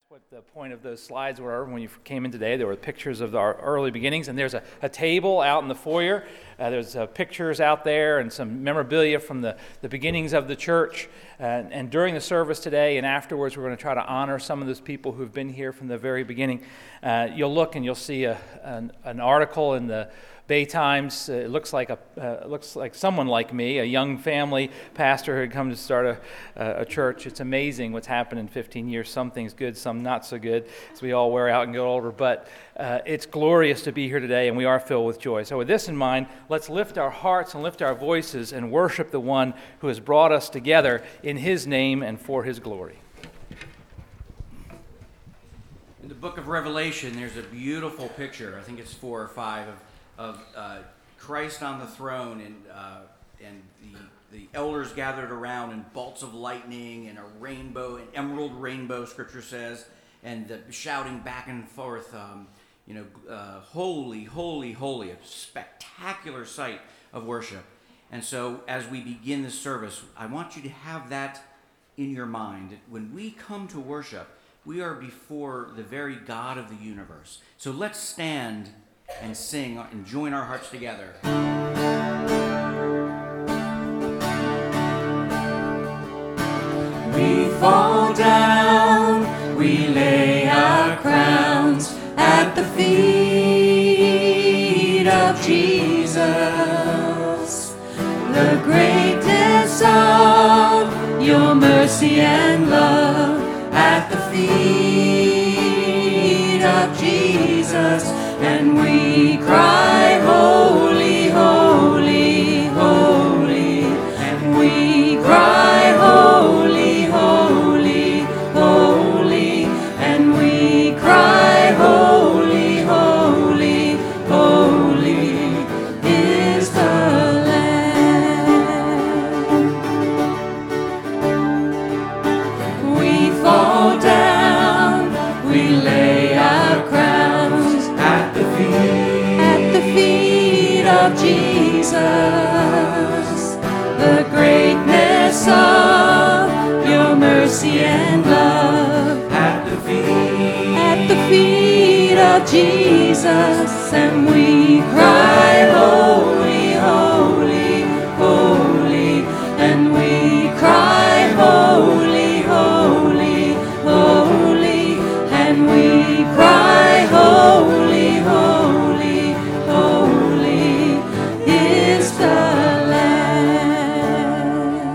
What the point of those slides were when you came in today. There were pictures of our early beginnings, and there's a table out in the foyer. There's pictures out there and some memorabilia from the beginnings of the church. And during the service today and afterwards, we're going to try to honor some of those people who've been here from the very beginning. You'll look and you'll see an article in the Bay Times. It looks like someone like me, a young family pastor who had come to start a church. It's amazing what's happened in 15 years. Some things good, some not so good, as we all wear out and get older. But it's glorious to be here today, and we are filled with joy. So with this in mind, let's lift our hearts and lift our voices and worship the one who has brought us together in his name and for his glory. In the book of Revelation, there's a beautiful picture, I think it's 4 or 5, of Christ on the throne, and the elders gathered around, and bolts of lightning, and a rainbow, an emerald rainbow, Scripture says, and the shouting back and forth, holy, holy, holy, a spectacular sight of worship. And so as we begin this service, I want you to have that in your mind. When we come to worship, we are before the very God of the universe. So let's stand and sing and join our hearts together. We fall down, we lay our crowns at the feet of Jesus. The greatness of your mercy and love at the feet of Jesus. And we cry, holy, holy, holy. And we cry, holy, holy, holy. And we cry, holy, holy, holy is the Lamb. We fall down, we lay our crowns at the feet of Jesus. The greatness of your mercy and love at the feet of Jesus. And we cry, holy, holy, holy. And we cry, holy, holy, holy. And we cry, holy, holy, holy is the Lamb.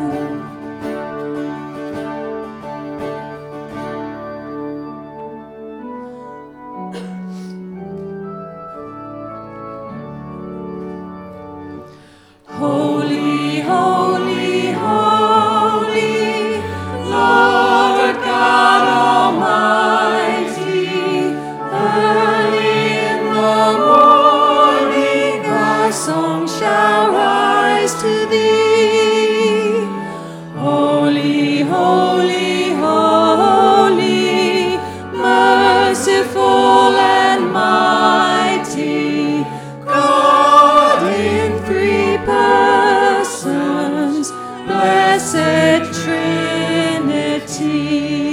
Holy, holy, holy, Lord God Almighty. Early in the morning our song shall rise to thee. Holy, holy, holy, merciful and mighty, God in 3 persons, blessed Trinity.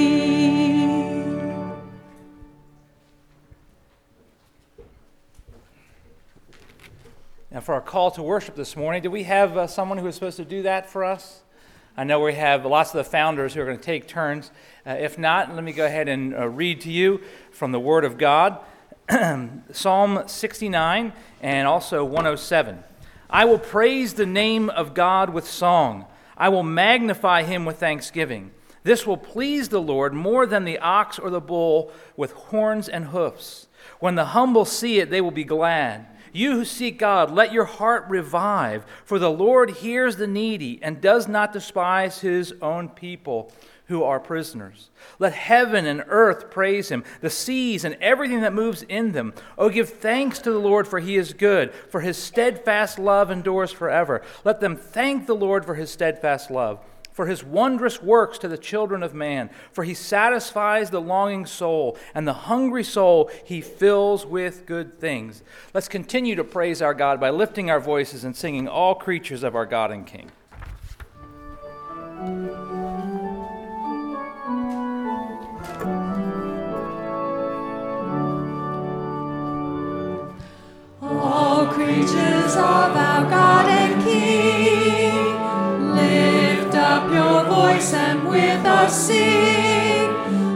Now for our call to worship this morning, do we have someone who is supposed to do that for us? I know we have lots of the founders who are going to take turns. If not, let me go ahead and read to you from the Word of God, Psalm 69 and also 107. I will praise the name of God with song. I will magnify him with thanksgiving. This will please the Lord more than the ox or the bull with horns and hoofs. When the humble see it, they will be glad. You who seek God, let your heart revive, for the Lord hears the needy and does not despise his own people who are prisoners. Let heaven and earth praise him, the seas and everything that moves in them. Oh, give thanks to the Lord, for he is good, for his steadfast love endures forever. Let them thank the Lord for his steadfast love, for his wondrous works to the children of man. For he satisfies the longing soul, and the hungry soul he fills with good things. Let's continue to praise our God by lifting our voices and singing all creatures of our God and King. praises of our God and King. Lift up your voice and with us sing.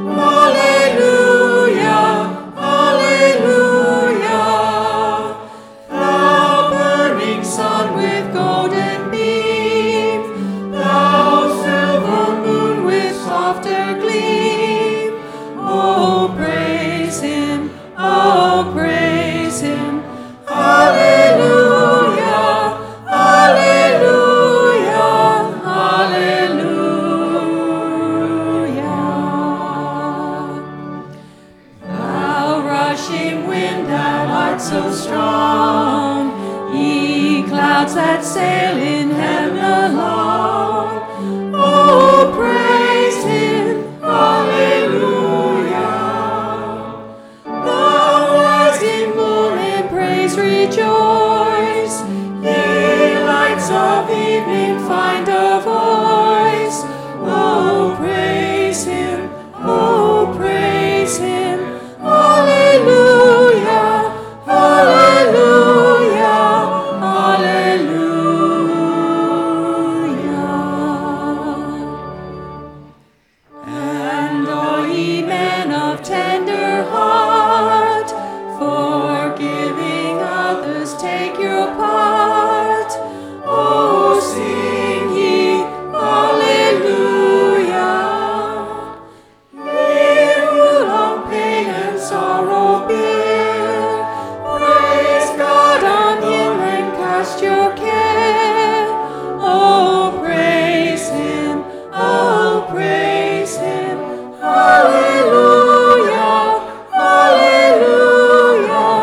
Hallelujah, hallelujah. Thou burning sun with golden beam, thou silver moon with softer gleam. Oh, praise him, oh, praise him. Hallelujah, hallelujah, hallelujah. Thou rushing wind, thou art so strong, ye clouds that sail in heaven along. Oh, praise him, hallelujah. Thou rising moon in praise rejoice, ye lights of evening find a voice. Oh, praise him, oh, praise him. Hallelujah, hallelujah, hallelujah. And all ye men of tender heart, forgiving others, take your part. Oh, sing ye hallelujah. Ye who long pain and sorrow bear, praise God on him and cast your care. Oh, praise him, oh, praise him. Hallelujah, hallelujah,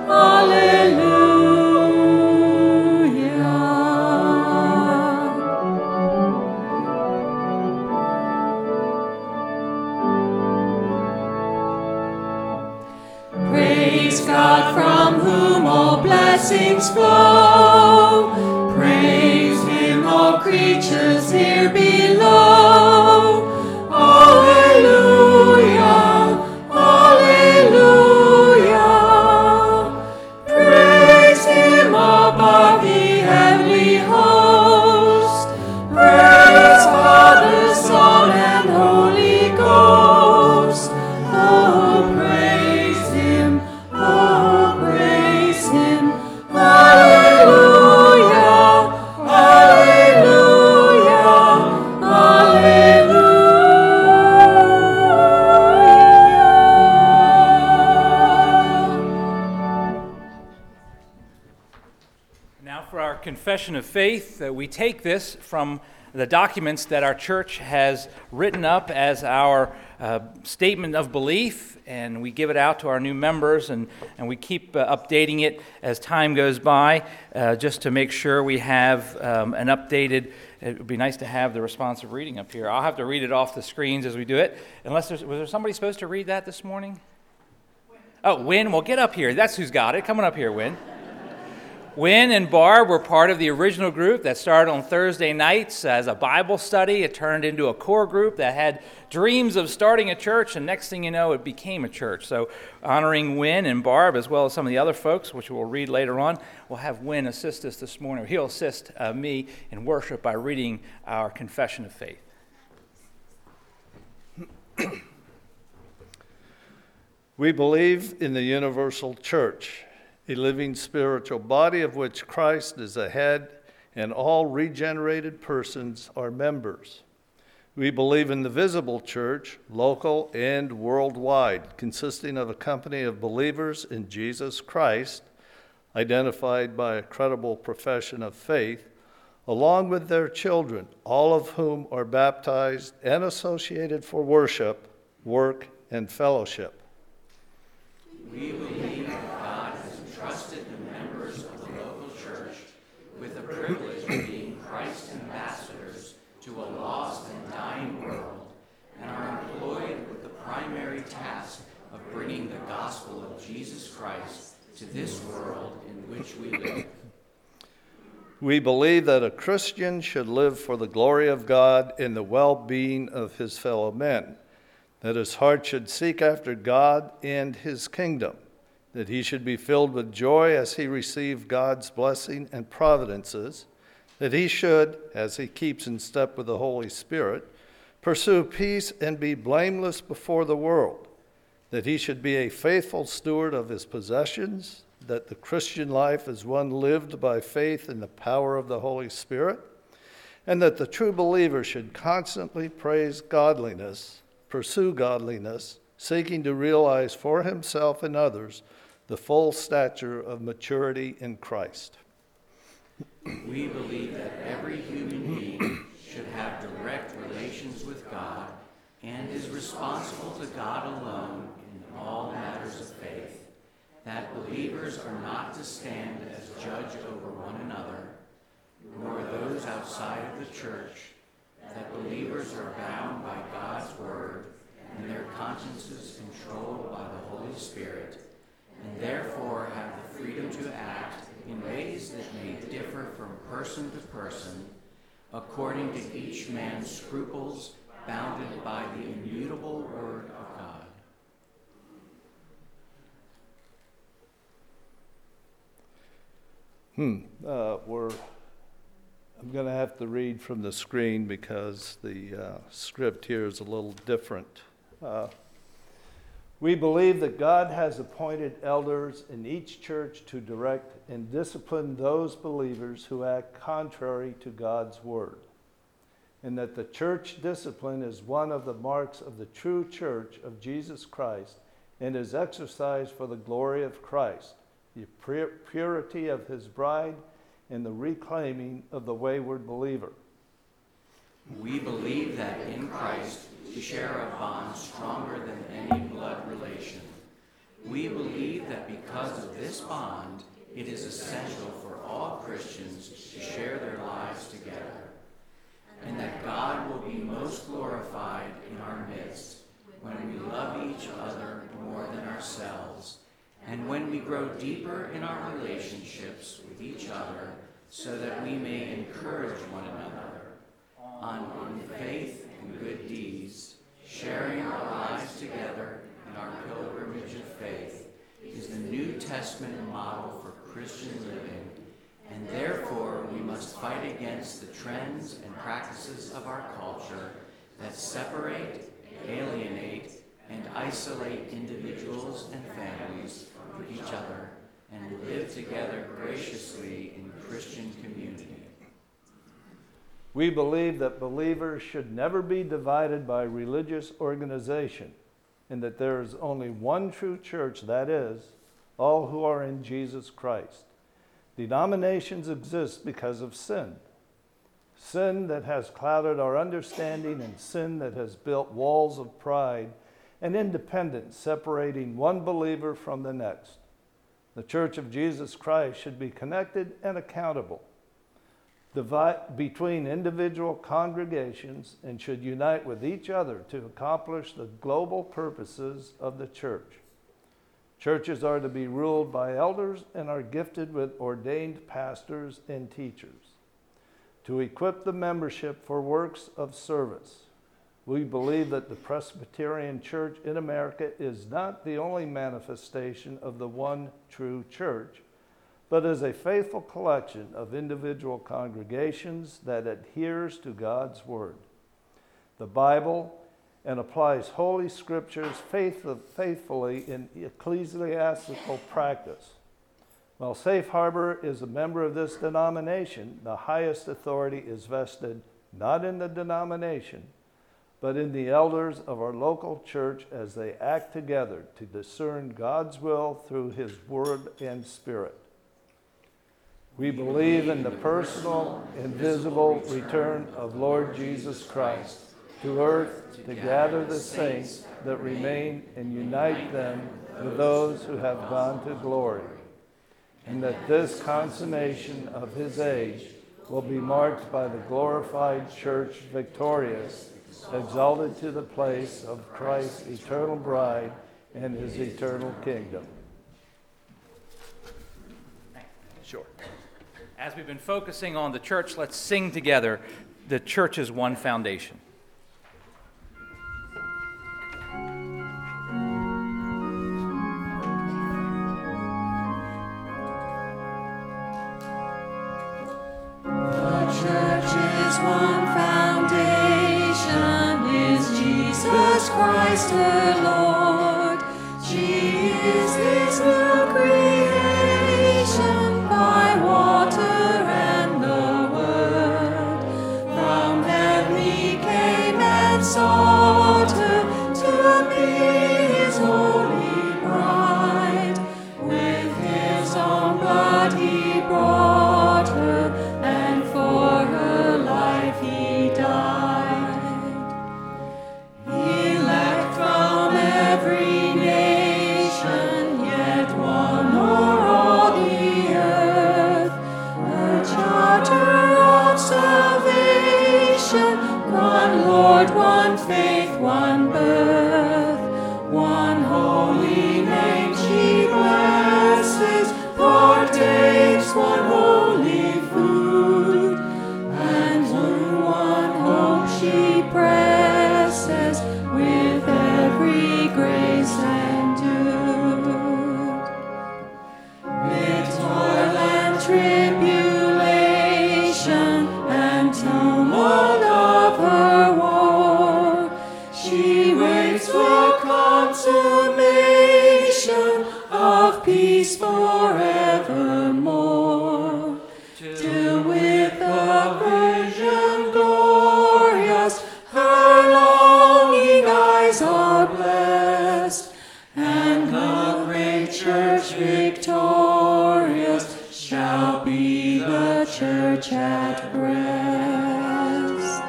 hallelujah. Praise God from whom all blessings flow. Praise him, all creatures here below. Hallelujah, hallelujah. Praise him above ye heavenly host. Praise Father, Son, and Holy Ghost. Oh, praise him, oh, praise him. Hallelujah, hallelujah, hallelujah. Now, for our confession of faith, we take this from the documents that our church has written up as our statement of belief, and we give it out to our new members, and we keep updating it as time goes by, just to make sure we have an updated. It would be nice to have the responsive reading up here. I'll have to read it off the screens as we do it. Was there somebody supposed to read that this morning? Oh, Wynn, well, get up here. That's who's got it. Come on up here, Wynn. Wynn and Barb were part of the original group that started on Thursday nights as a Bible study. It turned into a core group that had dreams of starting a church, and next thing you know, it became a church. So honoring Wynn and Barb, as well as some of the other folks, which we'll read later on, we'll have Wynn assist us this morning. He'll assist me in worship by reading our confession of faith. We believe in the universal church, a living spiritual body of which Christ is the head, and all regenerated persons are members. We believe in the visible church, local and worldwide, consisting of a company of believers in Jesus Christ, identified by a credible profession of faith, along with their children, all of whom are baptized and associated for worship, work, and fellowship. We believe that God has entrusted the members of the local church with the privilege of being Christ's ambassadors to a lost and dying world, and are employed with the primary task of bringing the gospel of Jesus Christ to this world in which we live. We believe that a Christian should live for the glory of God and the well-being of his fellow men, that his heart should seek after God and his kingdom, that he should be filled with joy as he received God's blessing and providences, that he should, as he keeps in step with the Holy Spirit, pursue peace and be blameless before the world, that he should be a faithful steward of his possessions, that the Christian life is one lived by faith in the power of the Holy Spirit, and that the true believer should constantly pursue godliness, seeking to realize for himself and others the full stature of maturity in Christ. We believe that every human being should have direct relations with God and is responsible to God alone in all matters of faith, that believers are not to stand as judge over one another, nor those outside of the church, that believers are bound by God's word and their consciences controlled by the Holy Spirit, and therefore have the freedom to act in ways that may differ from person to person, according to each man's scruples, bounded by the immutable word of God. I'm going to have to read from the screen because the script here is a little different. We believe that God has appointed elders in each church to direct and discipline those believers who act contrary to God's word, and that the church discipline is one of the marks of the true church of Jesus Christ and is exercised for the glory of Christ, the purity of his bride, and the reclaiming of the wayward believer. We believe that in Christ we share a bond stronger than any blood relation. We believe that because of this bond, it is essential for all Christians to share their lives together, and that God will be most glorified in our midst when we love each other more than ourselves, and when we grow deeper in our relationships with each other, so that we may encourage one another on faith and good deeds, sharing our lives together in our pilgrimage of faith, is the New Testament model for Christian living, and therefore we must fight against the trends and practices of our culture that separate, alienate, and isolate individuals and families from each other, and live together graciously in Christian community. We believe that believers should never be divided by religious organization, and that there is only one true church, that is, all who are in Jesus Christ. Denominations exist because of sin. Sin that has clouded our understanding, and sin that has built walls of pride and independence separating one believer from the next. The Church of Jesus Christ should be connected and accountable between individual congregations, and should unite with each other to accomplish the global purposes of the church. Churches are to be ruled by elders and are gifted with ordained pastors and teachers to equip the membership for works of service. We believe that the Presbyterian Church in America is not the only manifestation of the one true church, but is a faithful collection of individual congregations that adheres to God's Word, the Bible, and applies Holy Scriptures faithfully in ecclesiastical practice. While Safe Harbor is a member of this denomination, the highest authority is vested not in the denomination, but in the elders of our local church as they act together to discern God's will through His Word and Spirit. We believe in the personal, invisible return of Lord Jesus Christ to earth to gather the saints that remain and unite them with those who have gone to glory, and that this consummation of His age will be marked by the glorified church victorious, exalted to the place of Christ's eternal bride and His eternal kingdom. Sure. As we've been focusing on the church, let's sing together the church's one foundation. one foundation is Jesus Christ her Lord. She is his new creation by water and the word. From heaven he came and sought her to be his holy bride. With his own blood he bought her, and for her life he died. Elect from every nation, yet one o'er all the earth, her charter of salvation, one Lord, one faith, one birth, one holy name she blesses, partakes one holy food, and to one hope she presses with every grace endued. Mid toil and tribulation and tumult of her war, she waits for consummation of peace forevermore. Till with the vision glorious her longing eyes are blessed, and the great church victorious shall be the church at rest.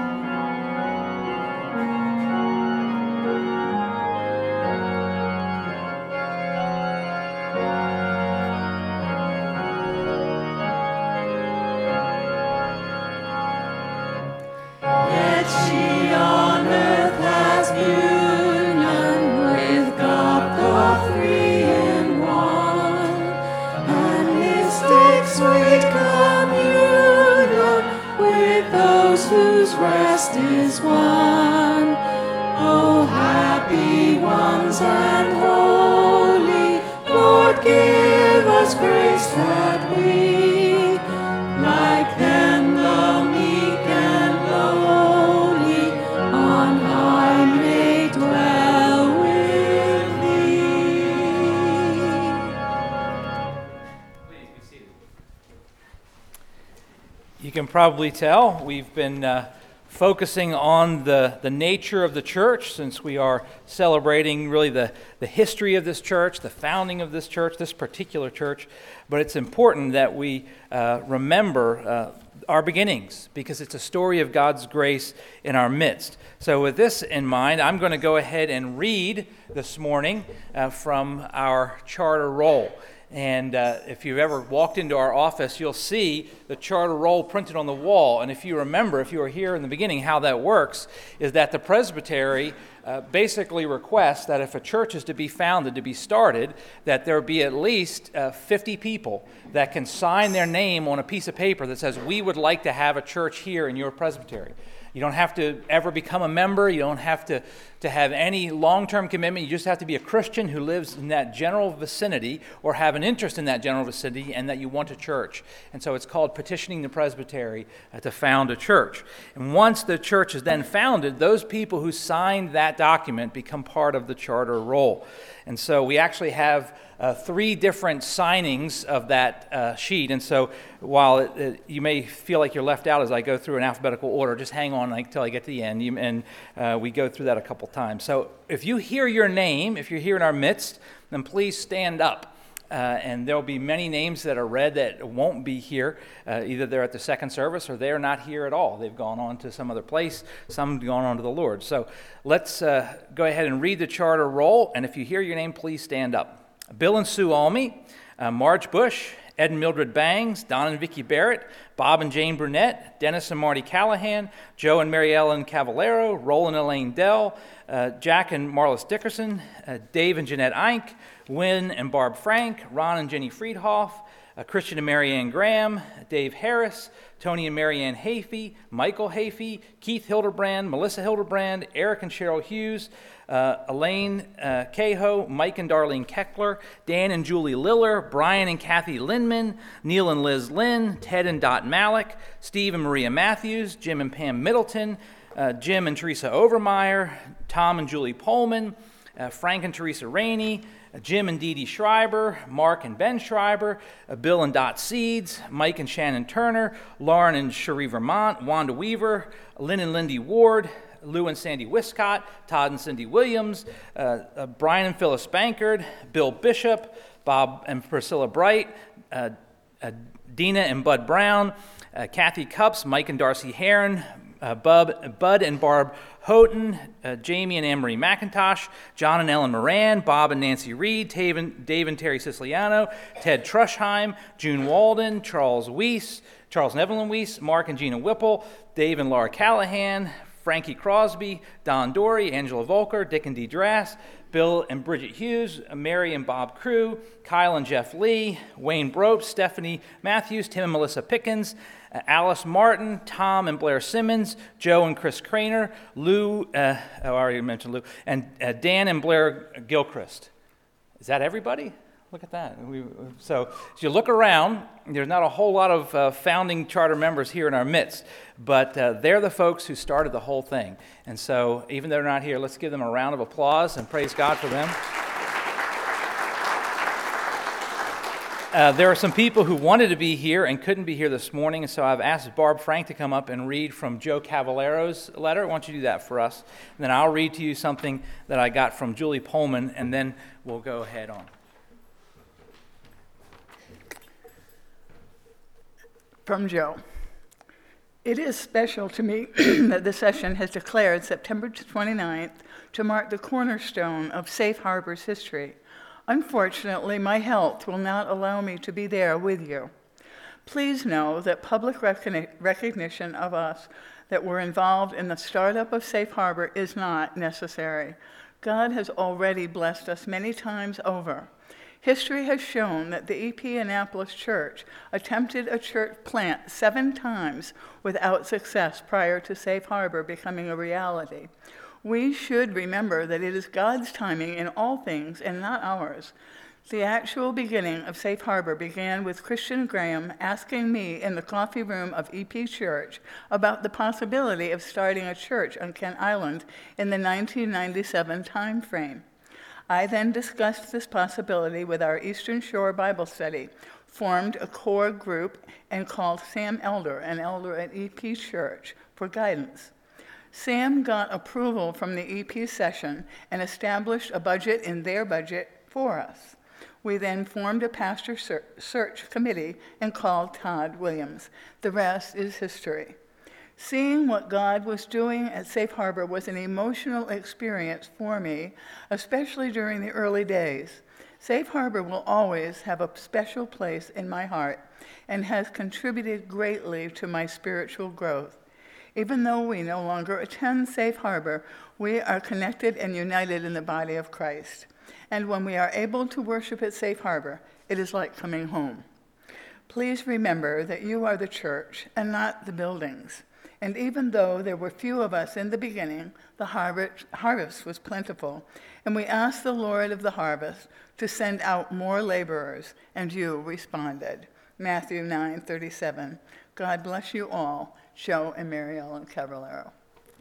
Yet she on earth has union with God the three in one, and mystic sweet communion with those whose rest is won. Oh, happy ones and holy, Lord, give us grace that we, like them, the meek and lowly, on high may dwell with thee. Please be seated. You can probably tell we've been focusing on the nature of the church, since we are celebrating really the history of this church, the founding of this church, this particular church. But it's important that we remember our beginnings, because it's a story of God's grace in our midst. So with this in mind, I'm going to go ahead and read this morning from our charter roll. And if you've ever walked into our office, you'll see the charter roll printed on the wall. And if you remember, if you were here in the beginning, how that works is that the presbytery basically requests that if a church is to be founded, to be started, that there be at least 50 people that can sign their name on a piece of paper that says, we would like to have a church here in your presbytery. You don't have to ever become a member. You don't have to have any long-term commitment. You just have to be a Christian who lives in that general vicinity or have an interest in that general vicinity and that you want a church. And so it's called petitioning the presbytery to found a church. And once the church is then founded, those people who signed that document become part of the charter roll. And so we actually have 3 different signings of that sheet. And so while you may feel like you're left out as I go through in alphabetical order, just hang on until I get to the end. And we go through that a couple times. So if you hear your name, if you're here in our midst, then please stand up. And there'll be many names that are read that won't be here. Either they're at the second service or they're not here at all. They've gone on to some other place. Some have gone on to the Lord. So let's go ahead and read the charter roll. And if you hear your name, please stand up. Bill and Sue Almy, Marge Bush, Ed and Mildred Bangs, Don and Vicki Barrett, Bob and Jane Brunette, Dennis and Marty Callahan, Joe and Mary Ellen Cavallero, Roland and Elaine Dell, Jack and Marlis Dickerson, Dave and Jeanette Eink, Wynn and Barb Frank, Ron and Jenny Friedhoff, Christian and Marianne Graham, Dave Harris, Tony and Marianne Hafey, Michael Hafey, Keith Hildebrand, Melissa Hildebrand, Eric and Cheryl Hughes, Elaine Cahoe, Mike and Darlene Keckler, Dan and Julie Liller, Brian and Kathy Linman, Neil and Liz Lynn, Ted and Dot Malik, Steve and Maria Matthews, Jim and Pam Middleton, Jim and Teresa Overmeyer, Tom and Julie Pullman, Frank and Teresa Rainey, Jim and Dee Dee Schreiber, Mark and Ben Schreiber, Bill and Dot Seeds, Mike and Shannon Turner, Lauren and Cherie Vermont, Wanda Weaver, Lynn and Lindy Ward, Lou and Sandy Wiscott, Todd and Cindy Williams, Brian and Phyllis Bankard, Bill Bishop, Bob and Priscilla Bright, Dina and Bud Brown, Kathy Cups, Mike and Darcy Heron, Bud and Barb Houghton, Jamie and Anne-Marie McIntosh, John and Ellen Moran, Bob and Nancy Reed, Dave and Terry Siciliano, Ted Trushheim, June Walden, Charles and Evelyn Weiss, Mark and Gina Whipple, Dave and Laura Callahan, Frankie Crosby, Don Dory, Angela Volker, Dick and Dee Drass, Bill and Bridget Hughes, Mary and Bob Crew, Kyle and Jeff Lee, Wayne Brope, Stephanie Matthews, Tim and Melissa Pickens, Alice Martin, Tom and Blair Simmons, Joe and Chris Craner, Lou, I already mentioned Lou, and Dan and Blair Gilchrist. Is that everybody? Look at that. So as you look around, there's not a whole lot of founding charter members here in our midst, but they're the folks who started the whole thing. And so even though they're not here, let's give them a round of applause and praise God for them. There are some people who wanted to be here and couldn't be here this morning, and so I've asked Barb Frank to come up and read from Joe Cavallero's letter. Why don't you do that for us? And then I'll read to you something that I got from Julie Pullman, and then we'll go ahead on. From Joe. It is special to me that the session has declared September 29th to mark the cornerstone of Safe Harbor's history. Unfortunately, my health will not allow me to be there with you. Please know that public recognition of us that were involved in the startup of Safe Harbor is not necessary. God has already blessed us many times over. History has shown that the EP Annapolis Church attempted a church plant 7 times without success prior to Safe Harbor becoming a reality. We should remember that it is God's timing in all things and not ours. The actual beginning of Safe Harbor began with Christian Graham asking me in the coffee room of EP Church about the possibility of starting a church on Kent Island in the 1997 time frame. I then discussed this possibility with our Eastern Shore Bible Study, formed a core group, and called Sam Elder, an elder at EP Church, for guidance. Sam got approval from the EP session and established a budget in their budget for us. We then formed a pastor search committee and called Todd Williams. The rest is history. Seeing what God was doing at Safe Harbor was an emotional experience for me, especially during the early days. Safe Harbor will always have a special place in my heart and has contributed greatly to my spiritual growth. Even though we no longer attend Safe Harbor, we are connected and united in the body of Christ. And when we are able to worship at Safe Harbor, it is like coming home. Please remember that you are the church and not the buildings. And even though there were few of us in the beginning, the harvest was plentiful. And we asked the Lord of the harvest to send out more laborers, and you responded. Matthew 9:37. God bless you all. Joe and Mary Ellen Cavallero.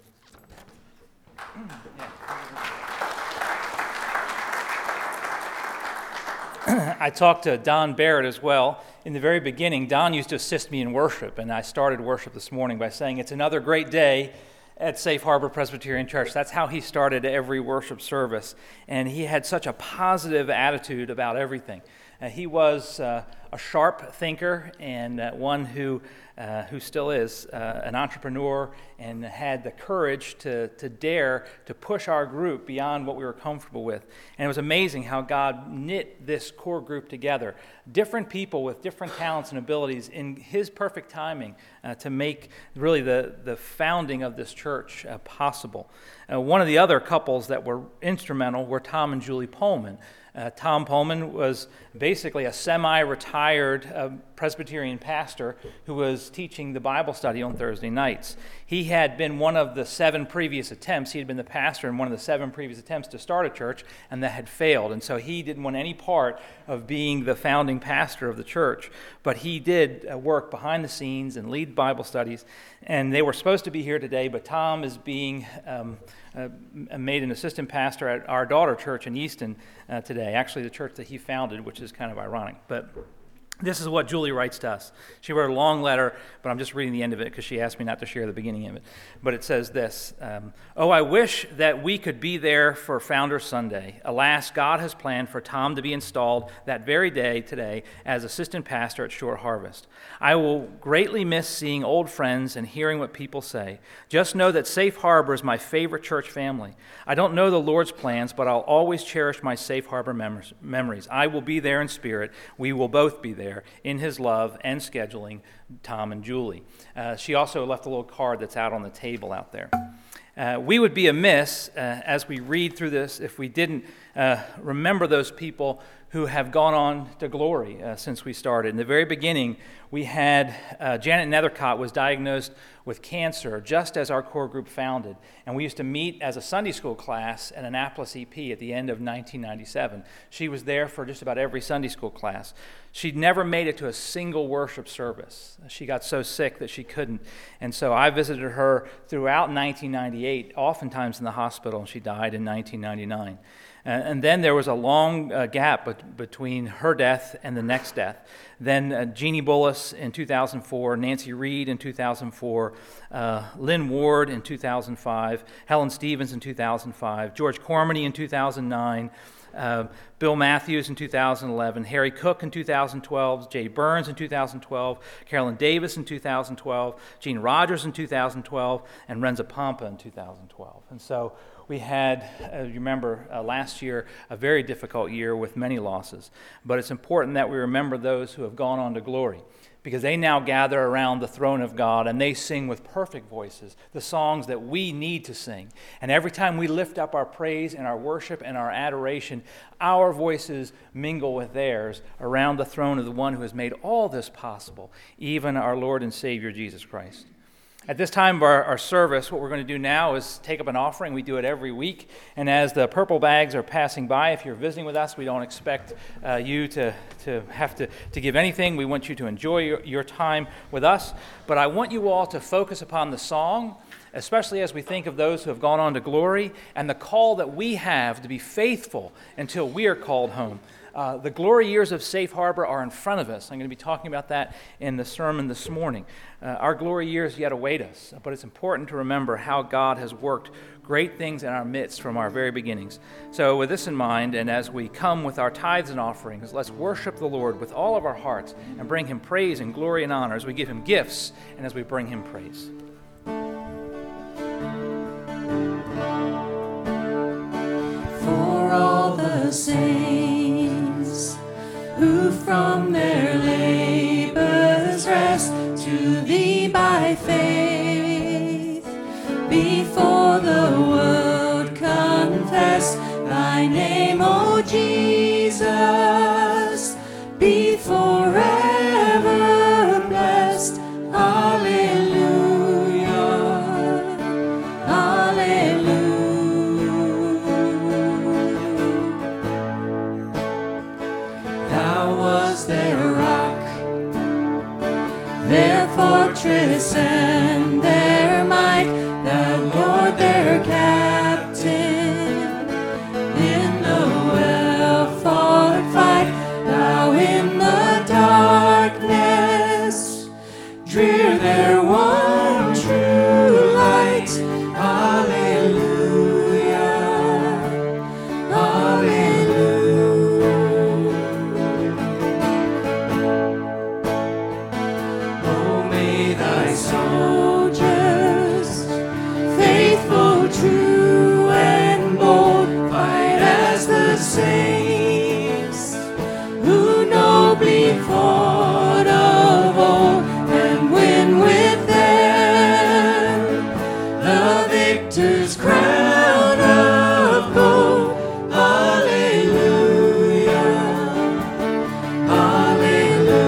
I talked to Don Barrett as well. In the very beginning, Don used to assist me in worship, and I started worship this morning by saying, "It's another great day at Safe Harbor Presbyterian Church." That's how he started every worship service, and he had such a positive attitude about everything. He was a sharp thinker and one who still is an entrepreneur and had the courage to dare to push our group beyond what we were comfortable with. And it was amazing how God knit this core group together. Different people with different talents and abilities in His perfect timing to make really the founding of this church possible. One of the other couples that were instrumental were Tom and Julie Pullman. Tom Pullman was basically a semi-retired hired a Presbyterian pastor who was teaching the Bible study on Thursday nights. He had been one of the 7 previous attempts. He had been the pastor in one of the 7 previous attempts to start a church, and that had failed. And so he didn't want any part of being the founding pastor of the church. But he did work behind the scenes and lead Bible studies. And they were supposed to be here today, but Tom is being made an assistant pastor at our daughter church in Easton today, actually the church that he founded, which is kind of ironic. But this is what Julie writes to us. She wrote a long letter, but I'm just reading the end of it because she asked me not to share the beginning of it. But it says this, "Oh, I wish that we could be there for Founders Sunday. Alas, God has planned for Tom to be installed that very day today as assistant pastor at Shore Harvest. I will greatly miss seeing old friends and hearing what people say. Just know that Safe Harbor is my favorite church family. I don't know the Lord's plans, but I'll always cherish my Safe Harbor memories. I will be there in spirit. We will both be there in his love and scheduling, Tom and Julie." She also left a little card that's out on the table out there. We would be amiss as we read through this if we didn't remember those people who have gone on to glory since we started. In the very beginning, we had Janet Nethercott was diagnosed with cancer just as our core group founded. And we used to meet as a Sunday school class at Annapolis EP at the end of 1997. She was there for just about every Sunday school class. She'd never made it to a single worship service. She got so sick that she couldn't. And so I visited her throughout 1998, oftentimes in the hospital, and she died in 1999. And then there was a long gap between her death and the next death. Then Jeannie Bullis in 2004, Nancy Reed in 2004, Lynn Ward in 2005, Helen Stevens in 2005, George Cormany in 2009, Bill Matthews in 2011, Harry Cook in 2012, Jay Burns in 2012, Carolyn Davis in 2012, Gene Rogers in 2012, and Renza Pompa in 2012. And so we had, you remember, last year, a very difficult year with many losses. But it's important that we remember those who have gone on to glory, because they now gather around the throne of God and they sing with perfect voices the songs that we need to sing. And every time we lift up our praise and our worship and our adoration, our voices mingle with theirs around the throne of the one who has made all this possible, even our Lord and Savior, Jesus Christ. At this time of our service, what we're going to do now is take up an offering. We do it every week. And as the purple bags are passing by, if you're visiting with us, we don't expect you to have to give anything. We want you to enjoy your time with us. But I want you all to focus upon the song, especially as we think of those who have gone on to glory, and the call that we have to be faithful until we are called home. The glory years of Safe Harbor are in front of us. I'm going to be talking about that in the sermon this morning. Our glory years yet await us, but it's important to remember how God has worked great things in our midst from our very beginnings. So with this in mind, and as we come with our tithes and offerings, let's worship the Lord with all of our hearts and bring him praise and glory and honor as we give him gifts and as we bring him praise. For all the saints who from their labors rest, to thee by faith before the world confess thy name, O Jesus, be forever blessed. Hallelujah, hallelujah. Thou was their rock, their fortress and their might, the Lord their captain in the well-fought fight. Thou in the darkness drear their one true light. Hallelujah, hallelujah. Oh, may thy soldiers, faithful, true, and bold, fight as the saints who nobly fought of old, and win with them the victor's crown of gold. Hallelujah, hallelujah.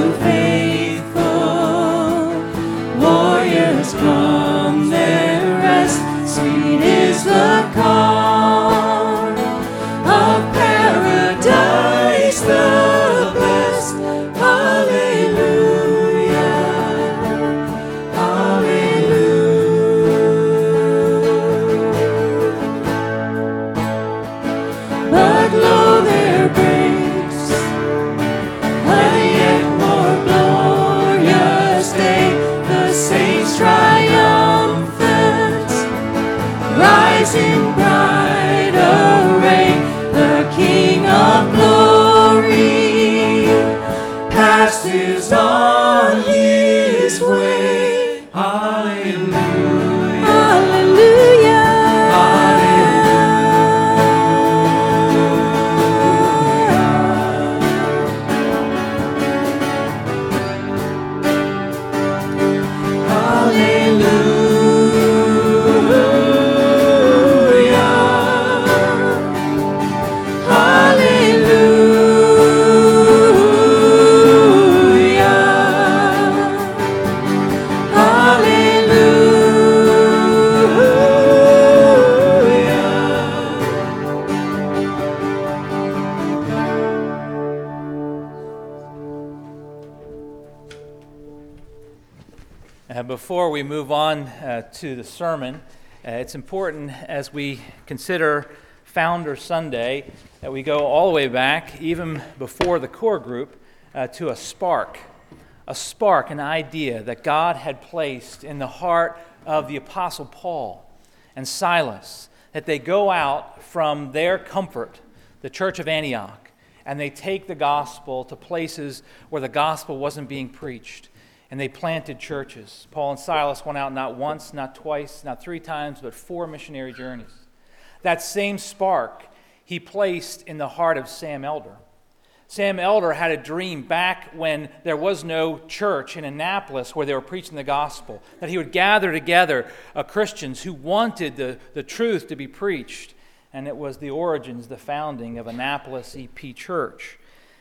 faithful. Warriors come, their rest. Sweet is the calm of paradise, the blessed. Hallelujah, hallelujah. But lo, there breaks a yet more glorious day, the saints triumphant, rising bright array, the King of glory passes on his way. Hallelujah, hallelujah, Before we move on to the sermon, it's important as we consider Founder Sunday that we go all the way back, even before the core group, to a spark, an idea that God had placed in the heart of the Apostle Paul and Silas, that they go out from their comfort, the church of Antioch, and they take the gospel to places where the gospel wasn't being preached. And they planted churches. Paul and Silas went out not once, not twice, not 3 times, but 4 missionary journeys. That same spark he placed in the heart of Sam Elder. Sam Elder had a dream back when there was no church in Annapolis where they were preaching the gospel, that he would gather together Christians who wanted the truth to be preached. And it was the origins, the founding of Annapolis EP Church.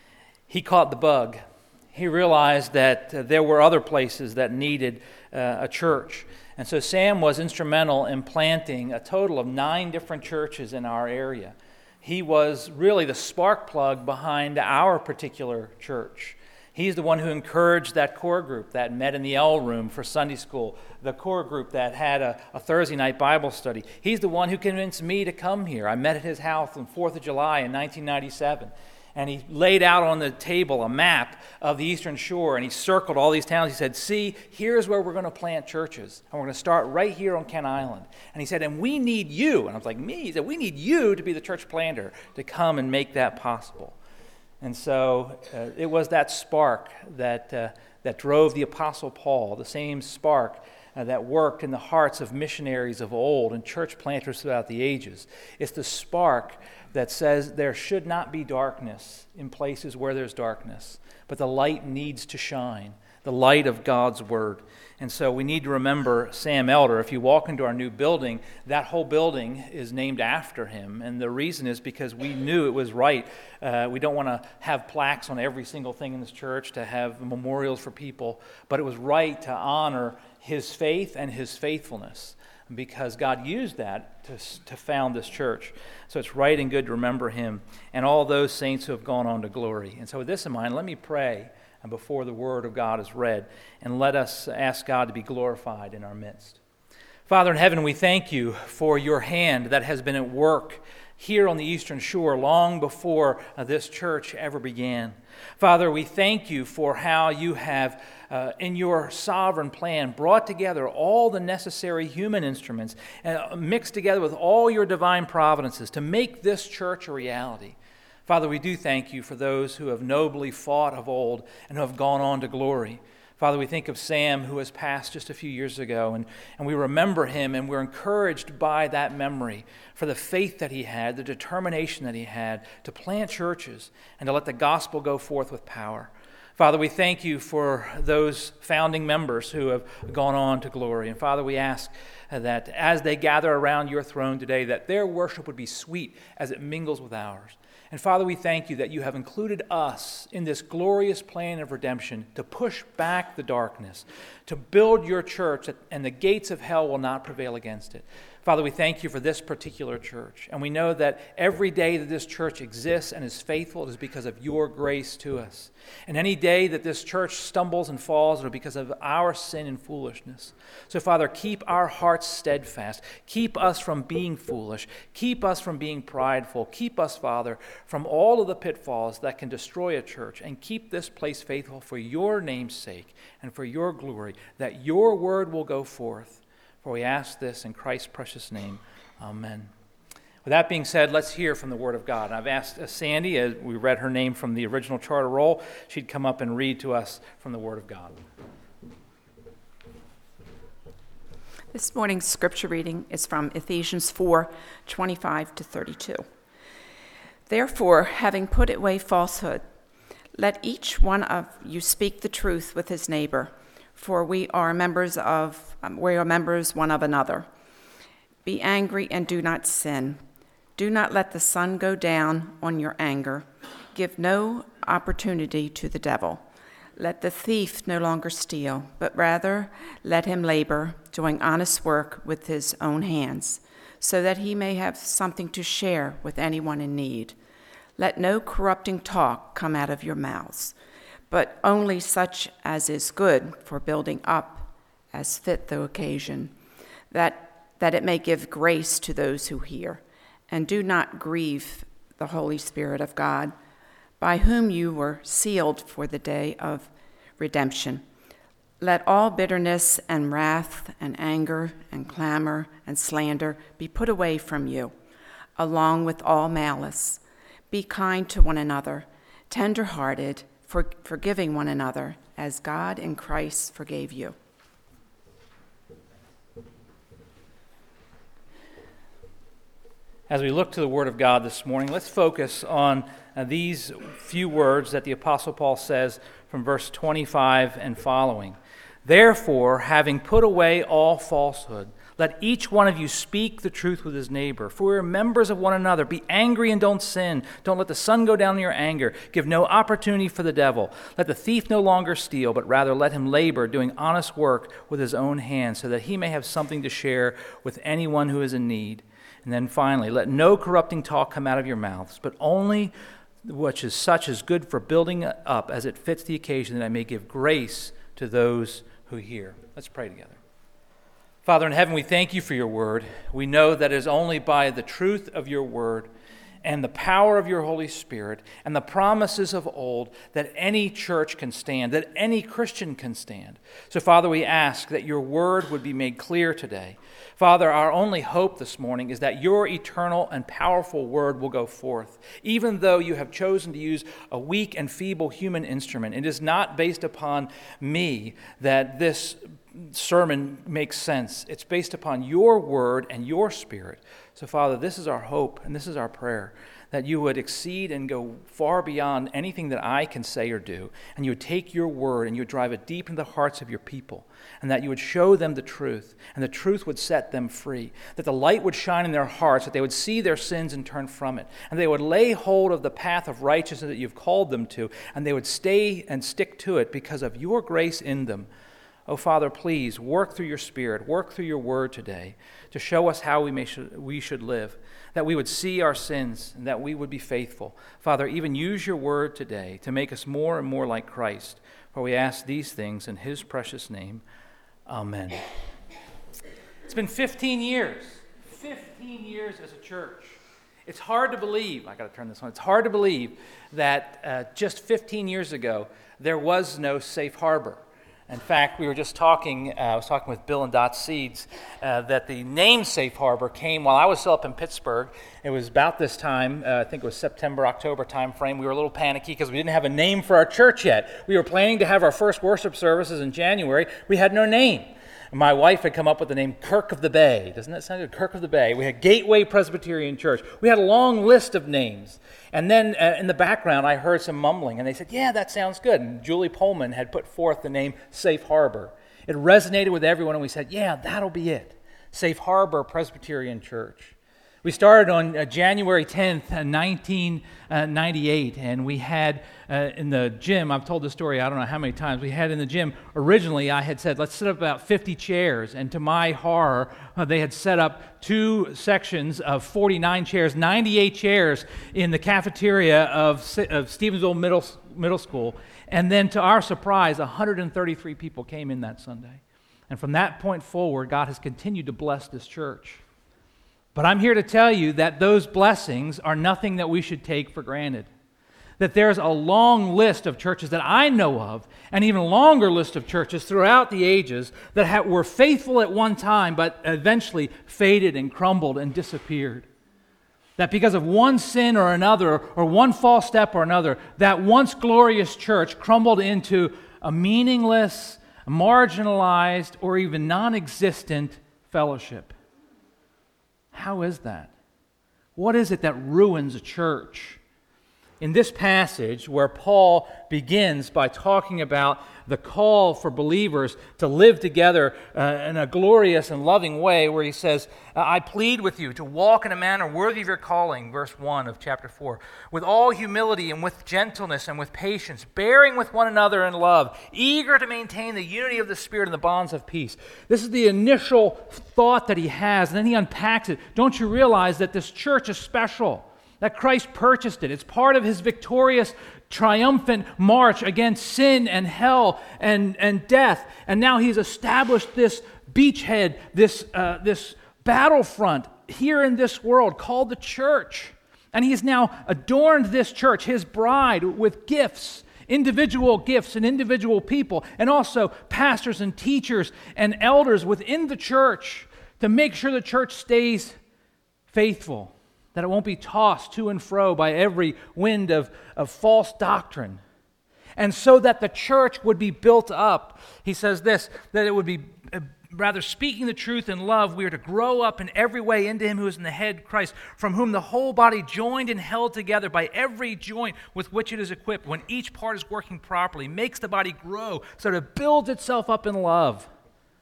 He caught the bug. He realized that there were other places that needed a church. And so Sam was instrumental in planting a total of 9 different churches in our area. He was really the spark plug behind our particular church. He's the one who encouraged that core group that met in the L room for Sunday school, the core group that had a Thursday night Bible study. He's the one who convinced me to come here. I met at his house on 4th of July in 1997. And he laid out on the table a map of the Eastern Shore, and he circled all these towns. He said, see, here's where we're going to plant churches. And we're going to start right here on Kent Island. And he said, and we need you. And I was like, me? He said, we need you to be the church planter, to come and make that possible. And so it was that spark that drove the Apostle Paul, the same spark that worked in the hearts of missionaries of old and church planters throughout the ages. It's the spark that says there should not be darkness in places where there's darkness, but the light needs to shine, the light of God's Word. And so we need to remember Sam Elder. If you walk into our new building, that whole building is named after him. And the reason is because we knew it was right. We don't want to have plaques on every single thing in this church, to have memorials for people, but it was right to honor his faith and his faithfulness, because God used that to found this church. So it's right and good to remember him and all those saints who have gone on to glory. And so with this in mind, let me pray before the Word of God is read, and let us ask God to be glorified in our midst. Father in heaven, we thank you for your hand that has been at work here on the Eastern Shore long before this church ever began. Father, we thank you for how you have, in your sovereign plan, brought together all the necessary human instruments and mixed together with all your divine providences to make this church a reality. Father, we do thank you for those who have nobly fought of old and who have gone on to glory. Father, we think of Sam, who has passed just a few years ago, and we remember him, and we're encouraged by that memory for the faith that he had, the determination that he had to plant churches and to let the gospel go forth with power. Father, we thank you for those founding members who have gone on to glory. And Father, we ask that as they gather around your throne today, that their worship would be sweet as it mingles with ours. And Father, we thank you that you have included us in this glorious plan of redemption to push back the darkness, to build your church, and the gates of hell will not prevail against it. Father, we thank you for this particular church, and we know that every day that this church exists and is faithful, it is because of your grace to us. And any day that this church stumbles and falls, it is because of our sin and foolishness. So, Father, keep our hearts steadfast. Keep us from being foolish. Keep us from being prideful. Keep us, Father, from all of the pitfalls that can destroy a church, and keep this place faithful for your name's sake and for your glory, that your word will go forth. For we ask this in Christ's precious name. Amen. With that being said, let's hear from the Word of God. And I've asked Sandy, as we read her name from the original charter roll, she'd come up and read to us from the Word of God. This morning's scripture reading is from Ephesians 4:25-32. Therefore, having put away falsehood, let each one of you speak the truth with his neighbor, for we are members one of another. Be angry and do not sin. Do not let the sun go down on your anger. Give no opportunity to the devil. Let the thief no longer steal, but rather let him labor, doing honest work with his own hands, so that he may have something to share with anyone in need. Let no corrupting talk come out of your mouths, but only such as is good for building up as fit the occasion, that it may give grace to those who hear. And do not grieve the Holy Spirit of God, by whom you were sealed for the day of redemption. Let all bitterness and wrath and anger and clamor and slander be put away from you, along with all malice. Be kind to one another, tender-hearted, forgiving one another, as God in Christ forgave you. As we look to the Word of God this morning, let's focus on these few words that the Apostle Paul says from verse 25 and following. Therefore, having put away all falsehood, let each one of you speak the truth with his neighbor, for we are members of one another. Be angry and don't sin. Don't let the sun go down in your anger. Give no opportunity for the devil. Let the thief no longer steal, but rather let him labor, doing honest work with his own hands, so that he may have something to share with anyone who is in need. And then finally, let no corrupting talk come out of your mouths, but only which is such as good for building up as it fits the occasion, that I may give grace to those who hear. Let's pray together. Father in heaven, we thank you for your word. We know that it is only by the truth of your word and the power of your Holy Spirit and the promises of old that any church can stand, that any Christian can stand. So, Father, we ask that your word would be made clear today. Father, our only hope this morning is that your eternal and powerful word will go forth. Even though you have chosen to use a weak and feeble human instrument, it is not based upon me that this sermon makes sense. It's based upon your word and your spirit. So, Father, this is our hope and this is our prayer, that you would exceed and go far beyond anything that I can say or do, and you would take your word and you would drive it deep into the hearts of your people, and that you would show them the truth, and the truth would set them free, that the light would shine in their hearts, that they would see their sins and turn from it, and they would lay hold of the path of righteousness that you've called them to, and they would stay and stick to it because of your grace in them. Oh, Father, please work through your Spirit, work through your word today to show us how we should live, that we would see our sins and that we would be faithful. Father, even use your word today to make us more and more like Christ. For we ask these things in his precious name. Amen. It's been 15 years. 15 years as a church. It's hard to believe, I got to turn this on, it's hard to believe that just 15 years ago there was no safe harbor. In fact, we were just talking, I was talking with Bill and Dot Seeds, that the name Safe Harbor came while I was still up in Pittsburgh. It was about this time, I think it was September, October time frame. We were a little panicky because we didn't have a name for our church yet. We were planning to have our first worship services in January. We had no name. My wife had come up with the name Kirk of the Bay. Doesn't that sound good? Kirk of the Bay. We had Gateway Presbyterian Church. We had a long list of names. And then in the background, I heard some mumbling, and they said, yeah, that sounds good. And Julie Pullman had put forth the name Safe Harbor. It resonated with everyone, and we said, yeah, that'll be it. Safe Harbor Presbyterian Church. We started on January 10th, 1998, and we had in the gym, I've told this story I don't know how many times, we had in the gym, originally I had said, let's set up about 50 chairs, and to my horror, they had set up 2 sections of 49 chairs, 98 chairs in the cafeteria of Stevensville Middle School, and then to our surprise, 133 people came in that Sunday. And from that point forward, God has continued to bless this church. But I'm here to tell you that those blessings are nothing that we should take for granted. That there's a long list of churches that I know of, and even a longer list of churches throughout the ages that were faithful at one time, but eventually faded and crumbled and disappeared. That because of one sin or another, or one false step or another, that once glorious church crumbled into a meaningless, marginalized, or even non-existent fellowship. How is that? What is it that ruins a church? In this passage, where Paul begins by talking about the call for believers to live together in a glorious and loving way, where he says, I plead with you to walk in a manner worthy of your calling, verse 1 of chapter 4, with all humility and with gentleness and with patience, bearing with one another in love, eager to maintain the unity of the Spirit and the bonds of peace. This is the initial thought that he has, and then he unpacks it. Don't you realize that this church is special? That Christ purchased it. It's part of his victorious, triumphant march against sin and hell and death. And now he's established this beachhead, this battlefront here in this world called the church. And he's now adorned this church, his bride, with gifts, individual gifts and individual people, and also pastors and teachers and elders within the church to make sure the church stays faithful, that it won't be tossed to and fro by every wind of false doctrine. And so that the church would be built up, he says this, that it would be, rather speaking the truth in love, we are to grow up in every way into him who is in the head, Christ, from whom the whole body joined and held together by every joint with which it is equipped, when each part is working properly, makes the body grow so that it builds itself up in love.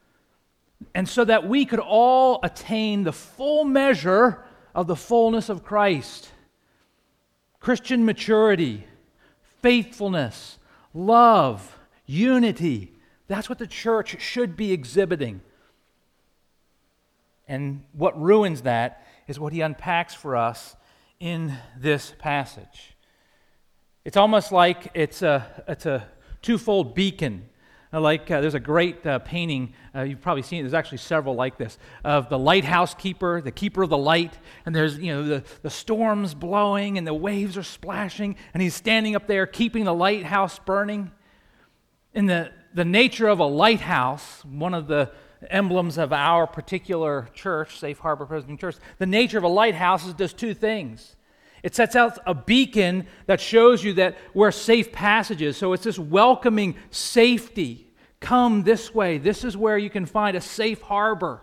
And so that we could all attain the full measure of the fullness of Christ. Christian maturity, faithfulness, love, unity. That's what the church should be exhibiting. And what ruins that is what he unpacks for us in this passage. It's almost like it's a twofold beacon. There's a great painting, you've probably seen it, there's actually several like this, of the lighthouse keeper, the keeper of the light, and there's the storm's blowing and the waves are splashing, and he's standing up there keeping the lighthouse burning. In the nature of a lighthouse, one of the emblems of our particular church, Safe Harbor Presbyterian Church, the nature of a lighthouse is does 2 things. It sets out a beacon that shows you that where safe passage is. So it's this welcoming safety. Come this way. This is where you can find a safe harbor.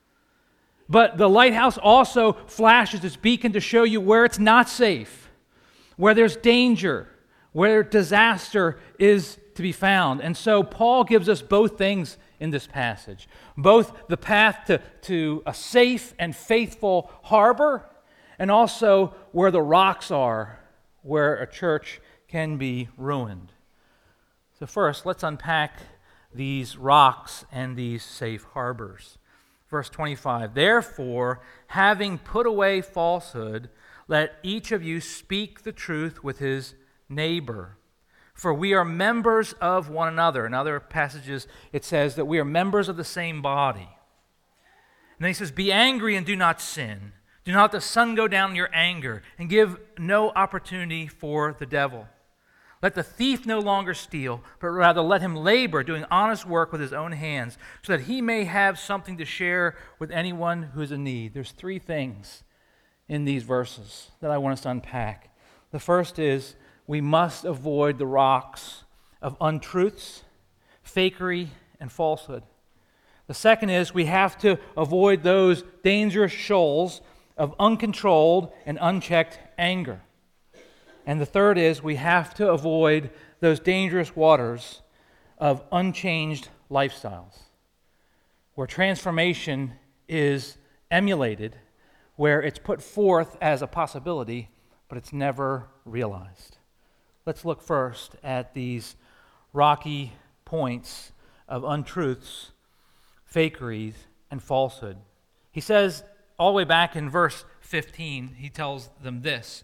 But the lighthouse also flashes its beacon to show you where it's not safe, where there's danger, where disaster is to be found. And so Paul gives us both things in this passage. Both the path to a safe and faithful harbor, and also where the rocks are, where a church can be ruined. So first, let's unpack these rocks and these safe harbors. Verse 25, therefore, having put away falsehood, let each of you speak the truth with his neighbor. For we are members of one another. In other passages, it says that we are members of the same body. And then he says, be angry and do not sin. Do not let the sun go down in your anger, and give no opportunity for the devil. Let the thief no longer steal, but rather let him labor, doing honest work with his own hands, so that he may have something to share with anyone who is in need. There's 3 things in these verses that I want us to unpack. The first is we must avoid the rocks of untruths, fakery, and falsehood. The second is we have to avoid those dangerous shoals of uncontrolled and unchecked anger. And the third is we have to avoid those dangerous waters of unchanged lifestyles, where transformation is emulated where it's put forth as a possibility, but it's never realized. Let's look first at these rocky points of untruths, fakeries, and falsehood. He says, all the way back in verse 15, he tells them this.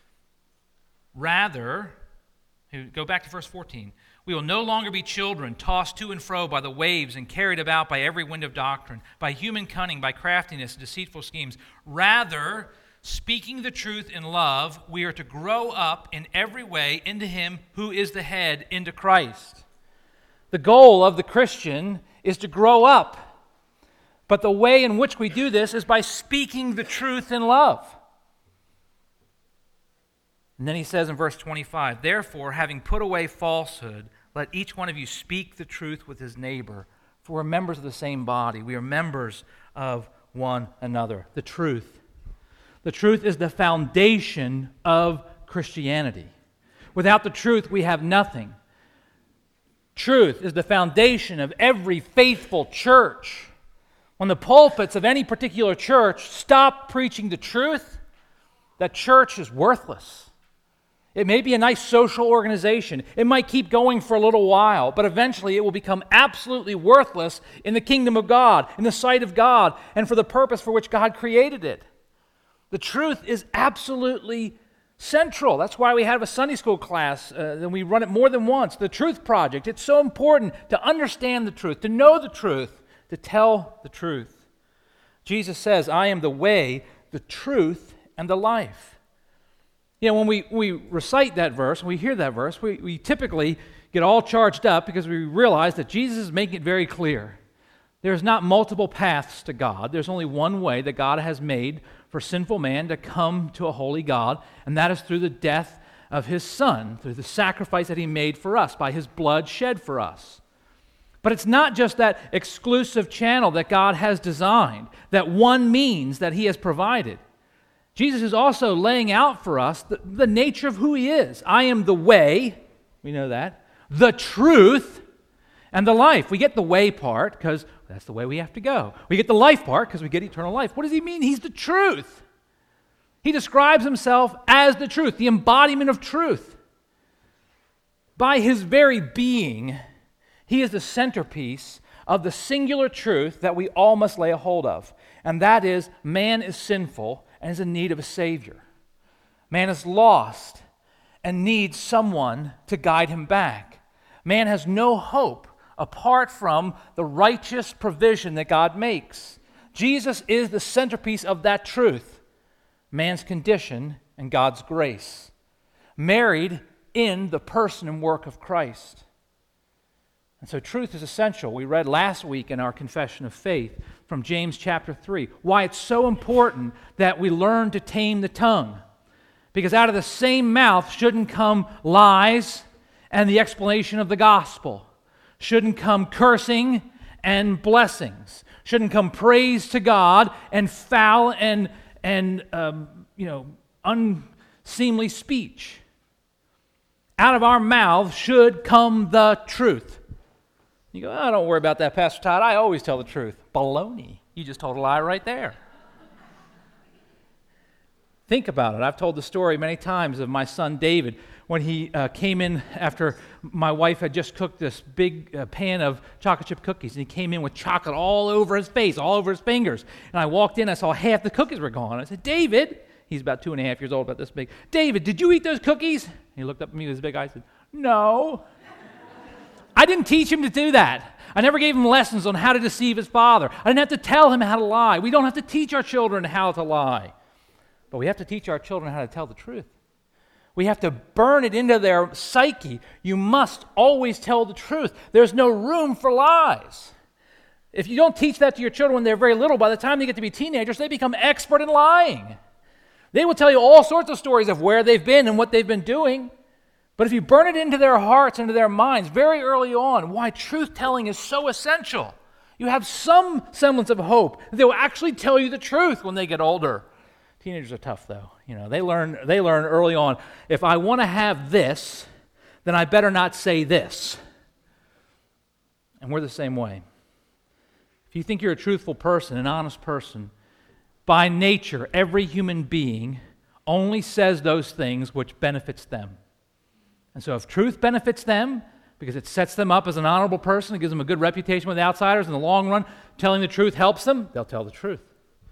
Rather, go back to verse 14. We will no longer be children, tossed to and fro by the waves and carried about by every wind of doctrine, by human cunning, by craftiness, deceitful schemes. Rather, speaking the truth in love, we are to grow up in every way into Him who is the head, into Christ. The goal of the Christian is to grow up. But the way in which we do this is by speaking the truth in love. And then he says in verse 25, therefore, having put away falsehood, let each one of you speak the truth with his neighbor. For we're members of the same body. We are members of one another. The truth. The truth is the foundation of Christianity. Without the truth, we have nothing. Truth is the foundation of every faithful church. When the pulpits of any particular church stop preaching the truth, that church is worthless. It may be a nice social organization. It might keep going for a little while, but eventually it will become absolutely worthless in the kingdom of God, in the sight of God, and for the purpose for which God created it. The truth is absolutely central. That's why we have a Sunday school class, and we run it more than once, the Truth Project. It's so important to understand the truth, to know the truth, to tell the truth. Jesus says, I am the way, the truth, and the life. You know, when we recite that verse, when we hear that verse, we typically get all charged up because we realize that Jesus is making it very clear. There's not multiple paths to God. There's only one way that God has made for sinful man to come to a holy God, and that is through the death of His Son, through the sacrifice that He made for us, by His blood shed for us. But it's not just that exclusive channel that God has designed, that one means that He has provided. Jesus is also laying out for us the nature of who He is. I am the way, we know that, the truth, and the life. We get the way part because that's the way we have to go. We get the life part because we get eternal life. What does He mean? He's the truth. He describes Himself as the truth, the embodiment of truth. By His very being, He is the centerpiece of the singular truth that we all must lay a hold of, and that is man is sinful and is in need of a Savior. Man is lost and needs someone to guide him back. Man has no hope apart from the righteous provision that God makes. Jesus is the centerpiece of that truth, man's condition and God's grace, married in the person and work of Christ. And so truth is essential. We read last week in our confession of faith from James chapter 3, why it's so important that we learn to tame the tongue. Because out of the same mouth shouldn't come lies and the explanation of the gospel. Shouldn't come cursing and blessings. Shouldn't come praise to God and foul and unseemly speech. Out of our mouths should come the truth. You go, oh, don't worry about that, Pastor Todd. I always tell the truth. Baloney. You just told a lie right there. Think about it. I've told the story many times of my son David when he came in after my wife had just cooked this big pan of chocolate chip cookies, and he came in with chocolate all over his face, all over his fingers. And I walked in, I saw half the cookies were gone. I said, David, he's about 2.5 years old, about this big. David, did you eat those cookies? And he looked up at me with his big eyes and said, no. I didn't teach him to do that. I never gave him lessons on how to deceive his father. I didn't have to tell him how to lie. We don't have to teach our children how to lie. But we have to teach our children how to tell the truth. We have to burn it into their psyche. You must always tell the truth. There's no room for lies. If you don't teach that to your children when they're very little, by the time they get to be teenagers, they become expert in lying. They will tell you all sorts of stories of where they've been and what they've been doing. But if you burn it into their hearts, into their minds very early on, why truth-telling is so essential, you have some semblance of hope that they will actually tell you the truth when they get older. Teenagers are tough, though. You know, they learn early on, if I want to have this, then I better not say this. And we're the same way. If you think you're a truthful person, an honest person, by nature, every human being only says those things which benefits them. And so if truth benefits them, because it sets them up as an honorable person, it gives them a good reputation with outsiders in the long run, telling the truth helps them, they'll tell the truth.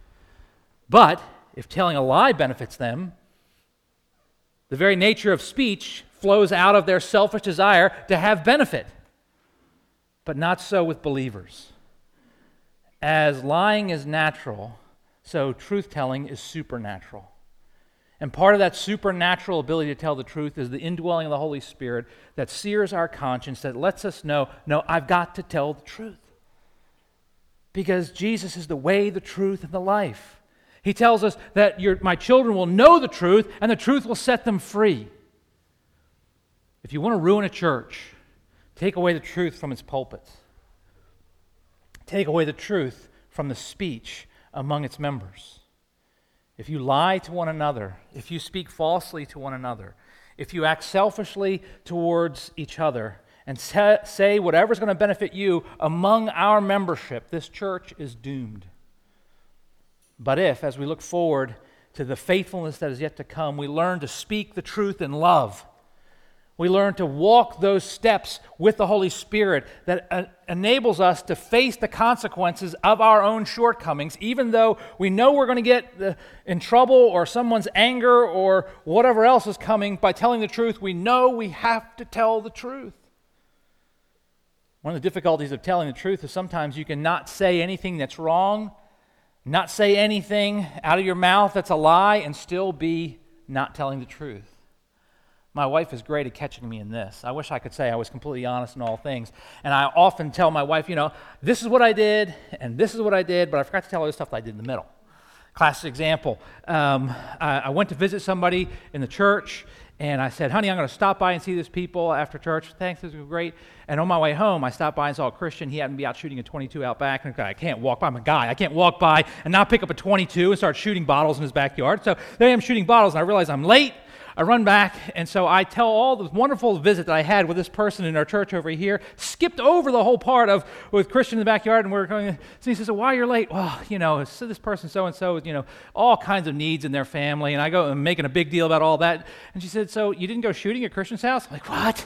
But if telling a lie benefits them, the very nature of speech flows out of their selfish desire to have benefit. But not so with believers. As lying is natural, so truth-telling is supernatural. And part of that supernatural ability to tell the truth is the indwelling of the Holy Spirit that sears our conscience, that lets us know, no, I've got to tell the truth. Because Jesus is the way, the truth, and the life. He tells us that my children will know the truth, and the truth will set them free. If you want to ruin a church, take away the truth from its pulpits. Take away the truth from the speech among its members. If you lie to one another, if you speak falsely to one another, if you act selfishly towards each other, and say whatever's going to benefit you among our membership, this church is doomed. But if, as we look forward to the faithfulness that is yet to come, we learn to speak the truth in love, we learn to walk those steps with the Holy Spirit that enables us to face the consequences of our own shortcomings, even though we know we're going to get in trouble or someone's anger or whatever else is coming by telling the truth. We know we have to tell the truth. One of the difficulties of telling the truth is sometimes you can not say anything that's wrong, not say anything out of your mouth that's a lie, and still be not telling the truth. My wife is great at catching me in this. I wish I could say I was completely honest in all things. And I often tell my wife, this is what I did, and this is what I did, but I forgot to tell her the stuff that I did in the middle. Classic example. I went to visit somebody in the church, and I said, honey, I'm going to stop by and see these people after church. Thanks, this was great. And on my way home, I stopped by and saw a Christian. He happened to be out shooting a .22 out back. And I can't walk by. I'm a guy. I can't walk by and not pick up a .22 and start shooting bottles in his backyard. So there I am shooting bottles, and I realize I'm late. I run back, and so I tell all the wonderful visit that I had with this person in our church over here, skipped over the whole part of with Christian in the backyard, and we're going, so he says, why you're late? Well, so this person so-and-so, all kinds of needs in their family, and I go, I'm making a big deal about all that, and she said, so you didn't go shooting at Christian's house? I'm like, what?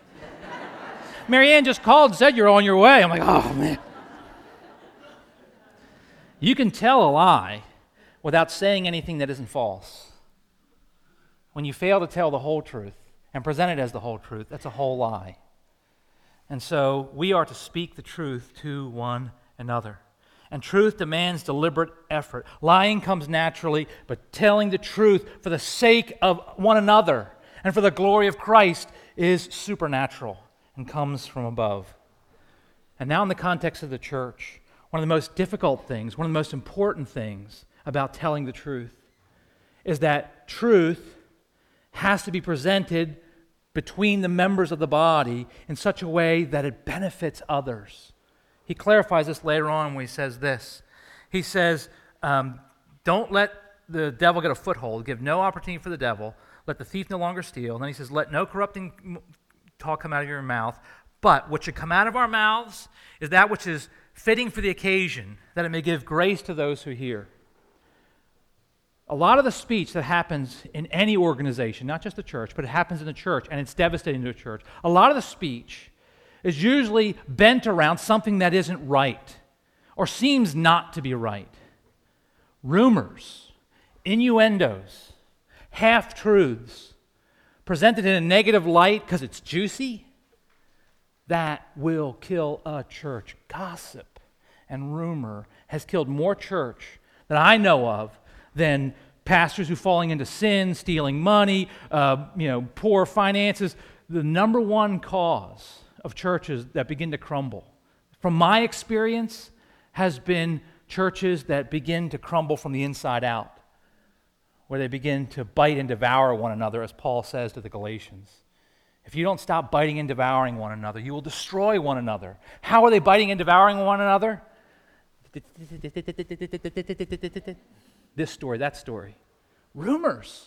Marianne just called and said you're on your way. I'm like, oh, man. You can tell a lie without saying anything that isn't false. When you fail to tell the whole truth and present it as the whole truth, that's a whole lie. And so we are to speak the truth to one another. And truth demands deliberate effort. Lying comes naturally, but telling the truth for the sake of one another and for the glory of Christ is supernatural and comes from above. And now in the context of the church, one of the most difficult things, one of the most important things about telling the truth is that truth has to be presented between the members of the body in such a way that it benefits others. He clarifies this later on when he says this. He says, don't let the devil get a foothold. Give no opportunity for the devil. Let the thief no longer steal. And then he says, let no corrupting talk come out of your mouth. But what should come out of our mouths is that which is fitting for the occasion, that it may give grace to those who hear. A lot of the speech that happens in any organization, not just the church, but it happens in the church, and it's devastating to the church. A lot of the speech is usually bent around something that isn't right or seems not to be right. Rumors, innuendos, half-truths, presented in a negative light because it's juicy, that will kill a church. Gossip and rumor has killed more church that I know of than pastors who are falling into sin, stealing money, poor finances. The number one cause of churches that begin to crumble, from my experience, has been churches that begin to crumble from the inside out, where they begin to bite and devour one another, as Paul says to the Galatians. If you don't stop biting and devouring one another, you will destroy one another. How are they biting and devouring one another? This story, that story. Rumors.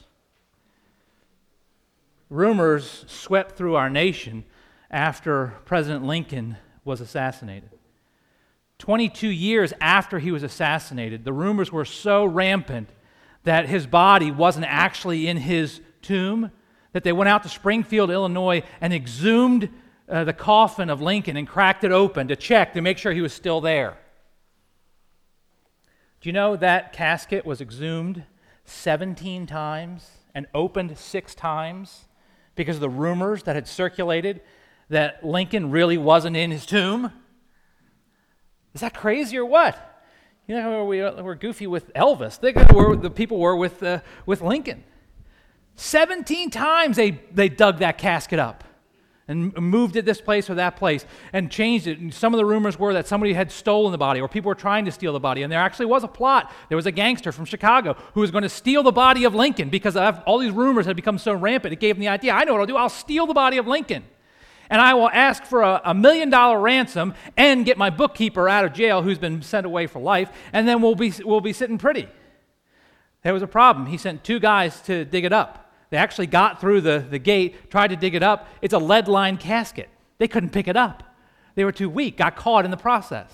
Rumors swept through our nation after President Lincoln was assassinated. 22 years after he was assassinated, the rumors were so rampant that his body wasn't actually in his tomb, that they went out to Springfield, Illinois, and exhumed the coffin of Lincoln and cracked it open to check to make sure he was still there. Do you know that casket was exhumed 17 times and opened 6 times because of the rumors that had circulated that Lincoln really wasn't in his tomb? Is that crazy or what? You know, we're goofy with Elvis. The people were with Lincoln. 17 times they dug that casket up and moved it this place or that place and changed it. And some of the rumors were that somebody had stolen the body or people were trying to steal the body. And there actually was a plot. There was a gangster from Chicago who was going to steal the body of Lincoln because all these rumors had become so rampant. It gave him the idea, I know what I'll do. I'll steal the body of Lincoln. And I will ask for a $1 million ransom and get my bookkeeper out of jail who's been sent away for life, and then we'll be sitting pretty. There was a problem. He sent 2 guys to dig it up. They actually got through the gate, tried to dig it up. It's a lead-lined casket. They couldn't pick it up. They were too weak, got caught in the process.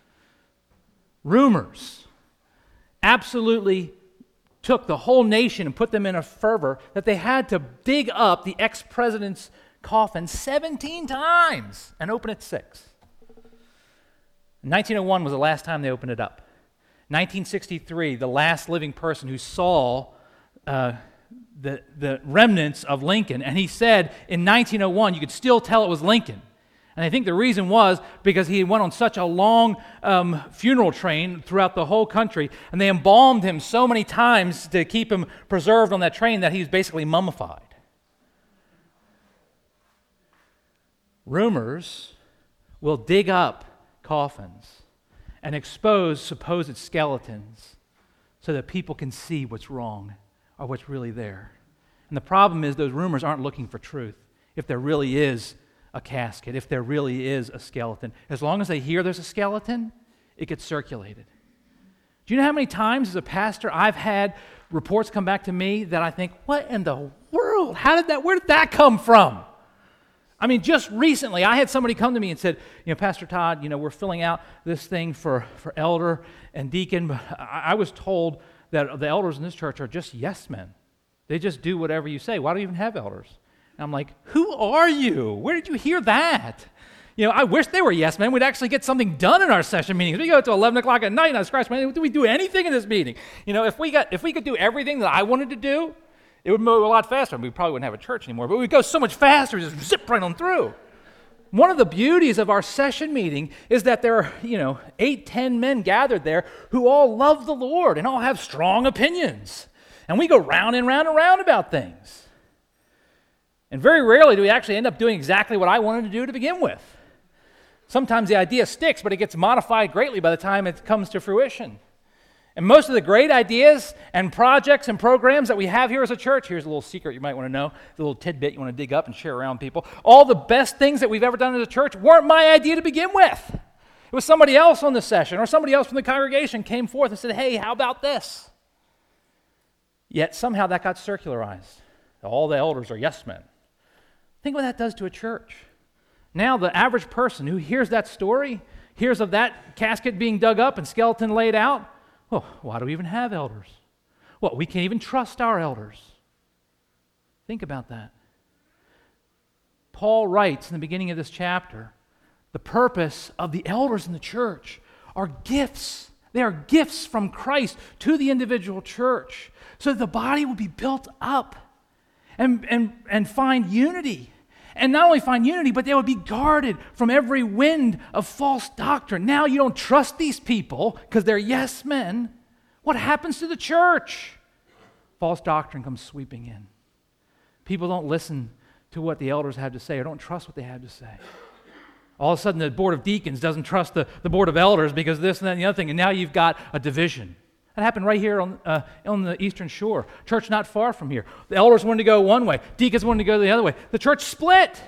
Rumors absolutely took the whole nation and put them in a fervor that they had to dig up the ex-president's coffin 17 times and open it 6. 1901 was the last time they opened it up. 1963, the last living person who saw the remnants of Lincoln, and he said in 1901 you could still tell it was Lincoln. And I think the reason was because he went on such a long funeral train throughout the whole country, and they embalmed him so many times to keep him preserved on that train that he was basically mummified. Rumors will dig up coffins and expose supposed skeletons so that people can see what's wrong or what's really there. And the problem is those rumors aren't looking for truth. If there really is a casket, if there really is a skeleton, as long as they hear there's a skeleton, it gets circulated. Do you know how many times as a pastor I've had reports come back to me that I think, what in the world? Where did that come from? I mean, just recently, I had somebody come to me and said, Pastor Todd, we're filling out this thing for elder and deacon, but I was told that the elders in this church are just yes men. They just do whatever you say. Why do you even have elders? And I'm like, who are you? Where did you hear that? I wish they were yes men. We'd actually get something done in our session meetings. We go to 11 o'clock at night, and I scratch my head. Do we do anything in this meeting? If we could do everything that I wanted to do, it would move a lot faster. We probably wouldn't have a church anymore, but we'd go so much faster, just zip right on through. One of the beauties of our session meeting is that there are, 8, 10 men gathered there who all love the Lord and all have strong opinions. And we go round and round and round about things. And very rarely do we actually end up doing exactly what I wanted to do to begin with. Sometimes the idea sticks, but it gets modified greatly by the time it comes to fruition. And most of the great ideas and projects and programs that we have here as a church, here's a little secret you might want to know, the little tidbit you want to dig up and share around with people. All the best things that we've ever done as a church weren't my idea to begin with. It was somebody else on the session or somebody else from the congregation came forth and said, hey, how about this? Yet somehow that got circularized. All the elders are yes men. Think what that does to a church. Now the average person who hears that story, hears of that casket being dug up and skeleton laid out, well, why do we even have elders? Well, we can't even trust our elders. Think about that. Paul writes in the beginning of this chapter, the purpose of the elders in the church are gifts. They are gifts from Christ to the individual church so that the body will be built up and find unity. And not only find unity, but they would be guarded from every wind of false doctrine. Now you don't trust these people because they're yes men. What happens to the church? False doctrine comes sweeping in. People don't listen to what the elders have to say or don't trust what they have to say. All of a sudden the board of deacons doesn't trust the board of elders because this and that and the other thing, and now you've got a division. That happened right here on the Eastern Shore. Church not far from here. The elders wanted to go one way. Deacons wanted to go the other way. The church split.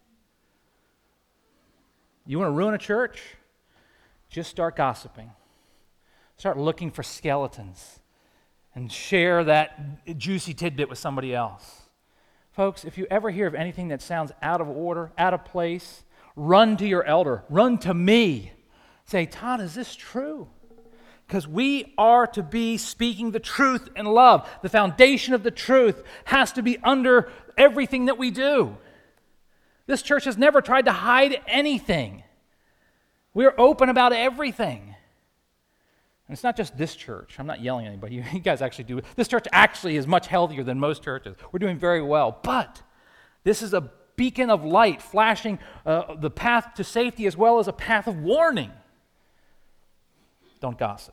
You want to ruin a church? Just start gossiping. Start looking for skeletons and share that juicy tidbit with somebody else. Folks, if you ever hear of anything that sounds out of order, out of place, run to your elder. Run to me. say, Todd, is this true? Because we are to be speaking the truth in love. The foundation of the truth has to be under everything that we do. This church has never tried to hide anything. We're open about everything. And it's not just this church. I'm not yelling at anybody. You guys actually do. This church actually is much healthier than most churches. We're doing very well. But this is a beacon of light flashing the path to safety as well as a path of warning. Don't gossip.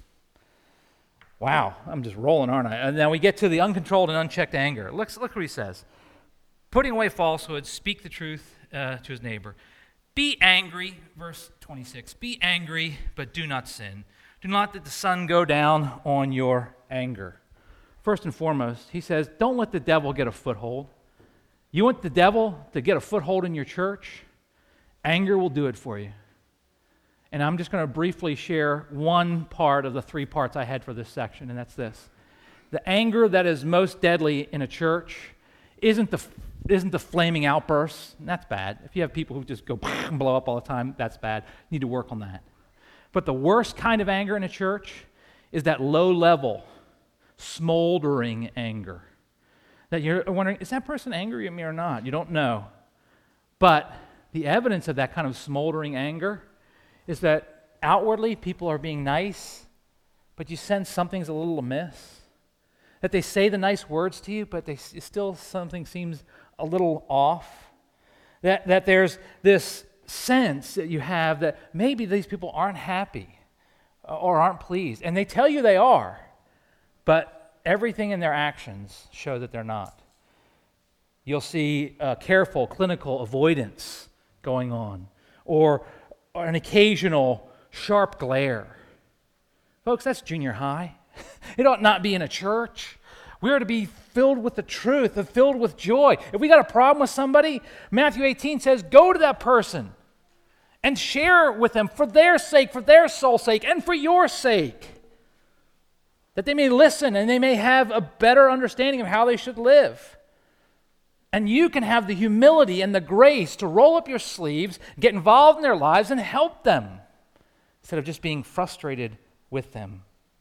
Wow, I'm just rolling, aren't I? And now we get to the uncontrolled and unchecked anger. Look what he says. Putting away falsehood, speak the truth to his neighbor. Be angry, verse 26. Be angry, but do not sin. Do not let the sun go down on your anger. First and foremost, he says, don't let the devil get a foothold. You want the devil to get a foothold in your church? Anger will do it for you. And I'm just going to briefly share one part of the three parts I had for this section, and that's this. The anger that is most deadly in a church isn't the flaming outbursts, and that's bad. If you have people who just go and blow up all the time, that's bad. You need to work on that. But the worst kind of anger in a church is that low-level, smoldering anger. That you're wondering, is that person angry at me or not? You don't know. But the evidence of that kind of smoldering anger is that outwardly people are being nice, but you sense something's a little amiss. That they say the nice words to you, but still something seems a little off. That there's this sense that you have that maybe these people aren't happy or aren't pleased. And they tell you they are, but everything in their actions show that they're not. You'll see careful clinical avoidance going on, or an occasional sharp glare. Folks, that's junior high. It ought not be in a church. We are to be filled with the truth and filled with joy. If we got a problem with somebody, Matthew 18 says, go to that person and share with them for their sake, for their soul's sake, and for your sake. That they may listen and they may have a better understanding of how they should live. And you can have the humility and the grace to roll up your sleeves, get involved in their lives, and help them instead of just being frustrated with them.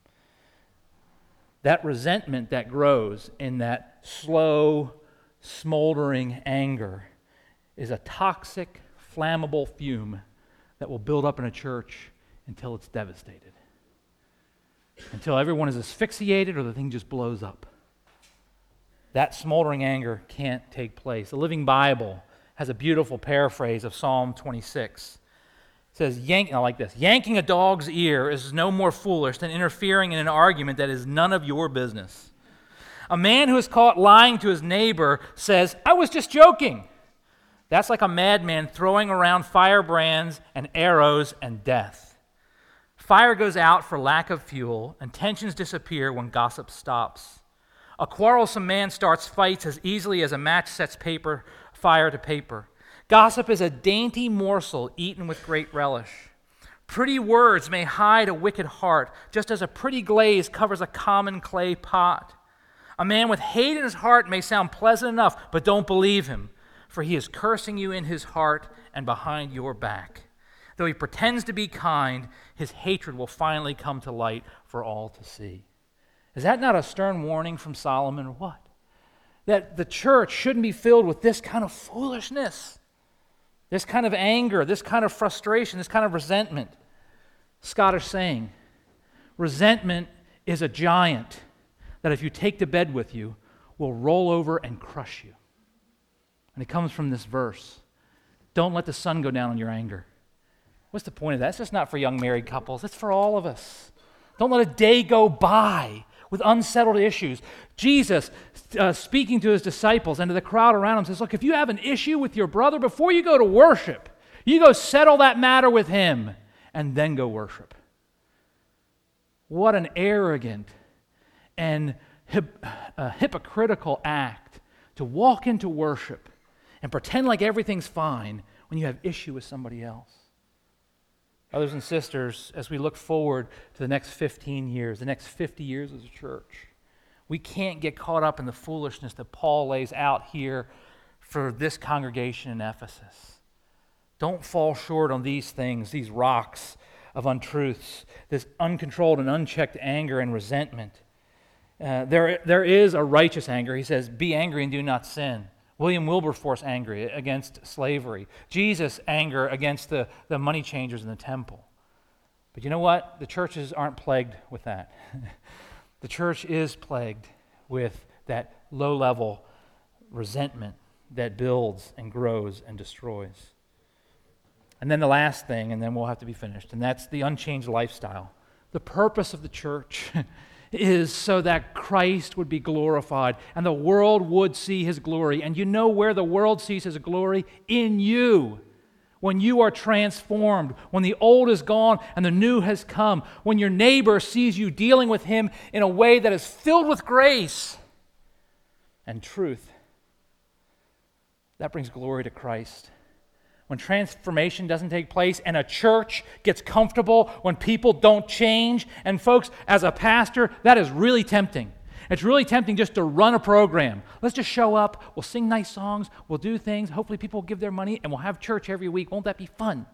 That resentment that grows in that slow, smoldering anger is a toxic, flammable fume that will build up in a church until it's devastated. Until everyone is asphyxiated or the thing just blows up. That smoldering anger can't take place. The Living Bible has a beautiful paraphrase of Psalm 26. It says, I like this, yanking a dog's ear is no more foolish than interfering in an argument that is none of your business. A man who is caught lying to his neighbor says, I was just joking. That's like a madman throwing around firebrands and arrows and death. Fire goes out for lack of fuel, and tensions disappear when gossip stops. A quarrelsome man starts fights as easily as a match sets fire to paper. Gossip is a dainty morsel eaten with great relish. Pretty words may hide a wicked heart, just as a pretty glaze covers a common clay pot. A man with hate in his heart may sound pleasant enough, but don't believe him, for he is cursing you in his heart and behind your back. Though he pretends to be kind, his hatred will finally come to light for all to see. Is that not a stern warning from Solomon or what? That the church shouldn't be filled with this kind of foolishness, this kind of anger, this kind of frustration, this kind of resentment. Scottish saying, resentment is a giant that if you take to bed with you, will roll over and crush you. And it comes from this verse. Don't let the sun go down on your anger. What's the point of that? It's just not for young married couples. It's for all of us. Don't let a day go by with unsettled issues. Jesus, speaking to his disciples and to the crowd around him, says, look, if you have an issue with your brother, before you go to worship, you go settle that matter with him and then go worship. What an arrogant and hypocritical act to walk into worship and pretend like everything's fine when you have issue with somebody else. Brothers and sisters, as we look forward to the next 15 years, the next 50 years as a church, we can't get caught up in the foolishness that Paul lays out here for this congregation in Ephesus. Don't fall short on these things, these rocks of untruths, this uncontrolled and unchecked anger and resentment. There is a righteous anger. He says, be angry and do not sin. William Wilberforce angry against slavery. Jesus anger against the money changers in the temple. But you know what? The churches aren't plagued with that. The church is plagued with that low-level resentment that builds and grows and destroys. And then the last thing, and then we'll have to be finished, and that's the unchanged lifestyle. The purpose of the church is so that Christ would be glorified and the world would see his glory. And you know where the world sees his glory? In you. When you are transformed, when the old is gone and the new has come, when your neighbor sees you dealing with him in a way that is filled with grace and truth, that brings glory to Christ. When transformation doesn't take place and a church gets comfortable, when people don't change, and folks, as a pastor, that is really tempting. It's really tempting just to run a program. Let's just show up, we'll sing nice songs, we'll do things, hopefully people will give their money, and we'll have church every week. Won't that be fun?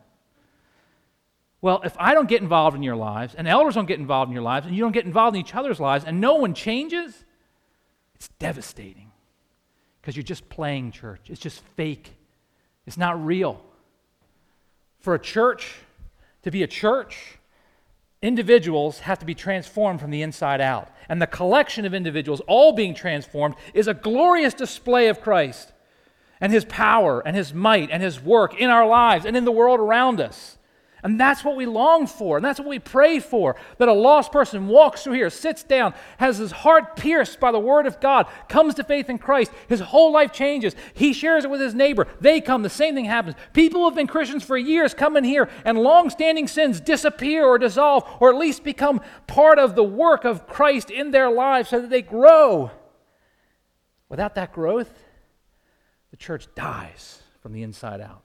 Well, if I don't get involved in your lives, and elders don't get involved in your lives, and you don't get involved in each other's lives, and no one changes, it's devastating. Because you're just playing church. It's just fake. It's not real. For a church to be a church, individuals have to be transformed from the inside out. And the collection of individuals all being transformed is a glorious display of Christ and his power and his might and his work in our lives and in the world around us. And that's what we long for, and that's what we pray for, that a lost person walks through here, sits down, has his heart pierced by the word of God, comes to faith in Christ, his whole life changes, he shares it with his neighbor, they come, the same thing happens. People who have been Christians for years come in here, and long-standing sins disappear or dissolve, or at least become part of the work of Christ in their lives so that they grow. Without that growth, the church dies from the inside out.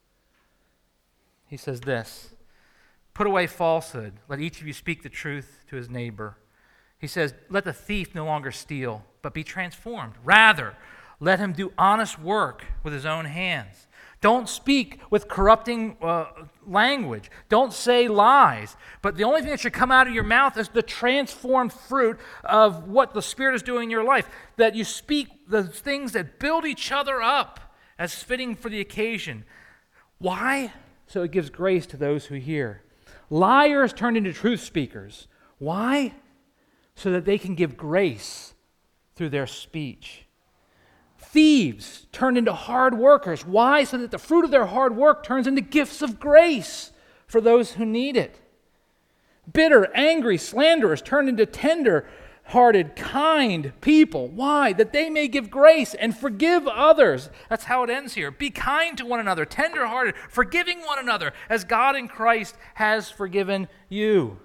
He says this, put away falsehood. Let each of you speak the truth to his neighbor. He says, let the thief no longer steal, but be transformed. Rather, let him do honest work with his own hands. Don't speak with corrupting language. Don't say lies. But the only thing that should come out of your mouth is the transformed fruit of what the Spirit is doing in your life. That you speak the things that build each other up as fitting for the occasion. Why? So it gives grace to those who hear. Liars turned into truth speakers. Why? So that they can give grace through their speech. Thieves turned into hard workers. Why? So that the fruit of their hard work turns into gifts of grace for those who need it. Bitter, angry slanderers turned into tender-hearted, kind people. Why? That they may give grace and forgive others. That's how it ends here. Be kind to one another, tender-hearted, forgiving one another, as God in Christ has forgiven you.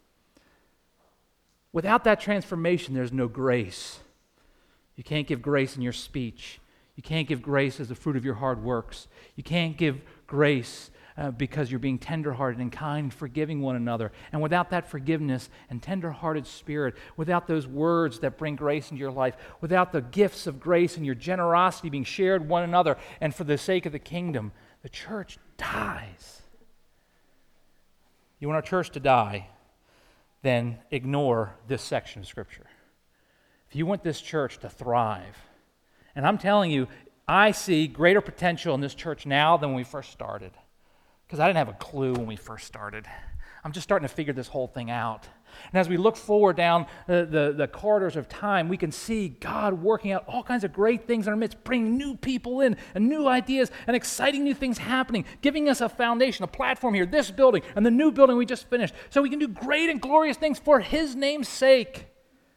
Without that transformation, there's no grace. You can't give grace in your speech. You can't give grace as the fruit of your hard works. You can't give grace because you're being tender-hearted and kind, forgiving one another. And without that forgiveness and tender-hearted spirit, without those words that bring grace into your life, without the gifts of grace and your generosity being shared one another and for the sake of the kingdom, the church dies. You want our church to die? Then ignore this section of Scripture. If you want this church to thrive, and I'm telling you, I see greater potential in this church now than when we first started. Because I didn't have a clue when we first started. I'm just starting to figure this whole thing out. And as we look forward down the corridors of time, we can see God working out all kinds of great things in our midst, bringing new people in, and new ideas, and exciting new things happening, giving us a foundation, a platform here, this building, and the new building we just finished, so we can do great and glorious things for His name's sake.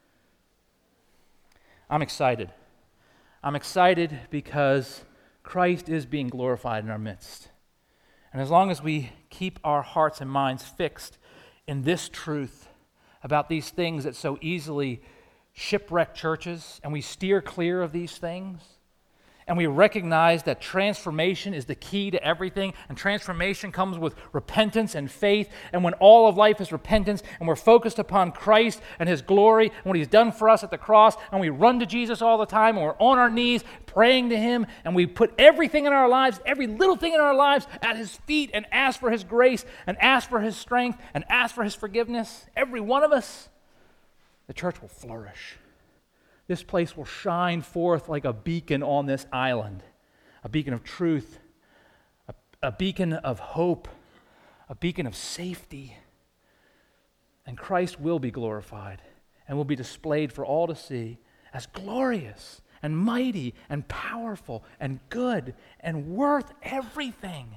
I'm excited. I'm excited because Christ is being glorified in our midst. And as long as we keep our hearts and minds fixed in this truth about these things that so easily shipwreck churches, and we steer clear of these things, and we recognize that transformation is the key to everything, and transformation comes with repentance and faith. And when all of life is repentance, and we're focused upon Christ and His glory and what He's done for us at the cross, and we run to Jesus all the time, and we're on our knees praying to Him, and we put everything in our lives, every little thing in our lives, at His feet and ask for His grace and ask for His strength and ask for His forgiveness, every one of us, the church will flourish. This place will shine forth like a beacon on this island, a beacon of truth, a beacon of hope, a beacon of safety. And Christ will be glorified and will be displayed for all to see as glorious and mighty and powerful and good and worth everything.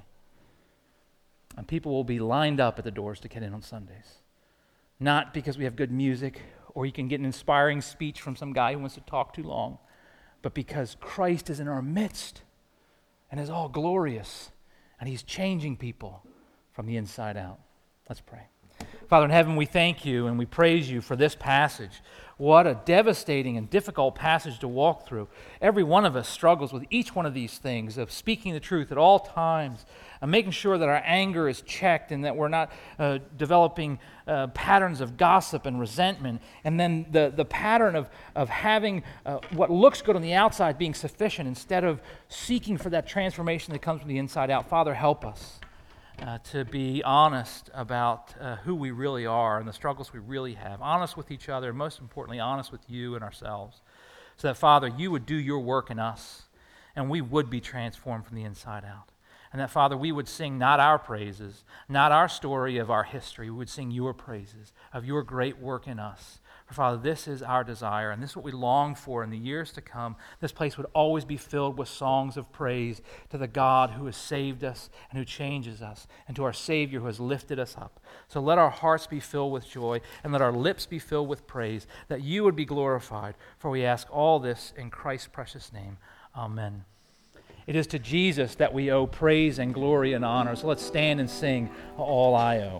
And people will be lined up at the doors to get in on Sundays. Not because we have good music or you can get an inspiring speech from some guy who wants to talk too long, but because Christ is in our midst and is all glorious, and He's changing people from the inside out. Let's pray. Father in heaven, we thank You and we praise You for this passage. What a devastating and difficult passage to walk through. Every one of us struggles with each one of these things of speaking the truth at all times, and making sure that our anger is checked and that we're not developing patterns of gossip and resentment, and then the pattern of having what looks good on the outside being sufficient instead of seeking for that transformation that comes from the inside out. Father, help us to be honest about who we really are and the struggles we really have, honest with each other, and most importantly, honest with You and ourselves, so that, Father, You would do Your work in us, and we would be transformed from the inside out. And that, Father, we would sing not our praises, not our story of our history. We would sing Your praises of Your great work in us. For, Father, this is our desire, and this is what we long for in the years to come. This place would always be filled with songs of praise to the God who has saved us and who changes us, and to our Savior who has lifted us up. So let our hearts be filled with joy, and let our lips be filled with praise, that You would be glorified. For we ask all this in Christ's precious name. Amen. It is to Jesus that we owe praise and glory and honor. So let's stand and sing All I Owe.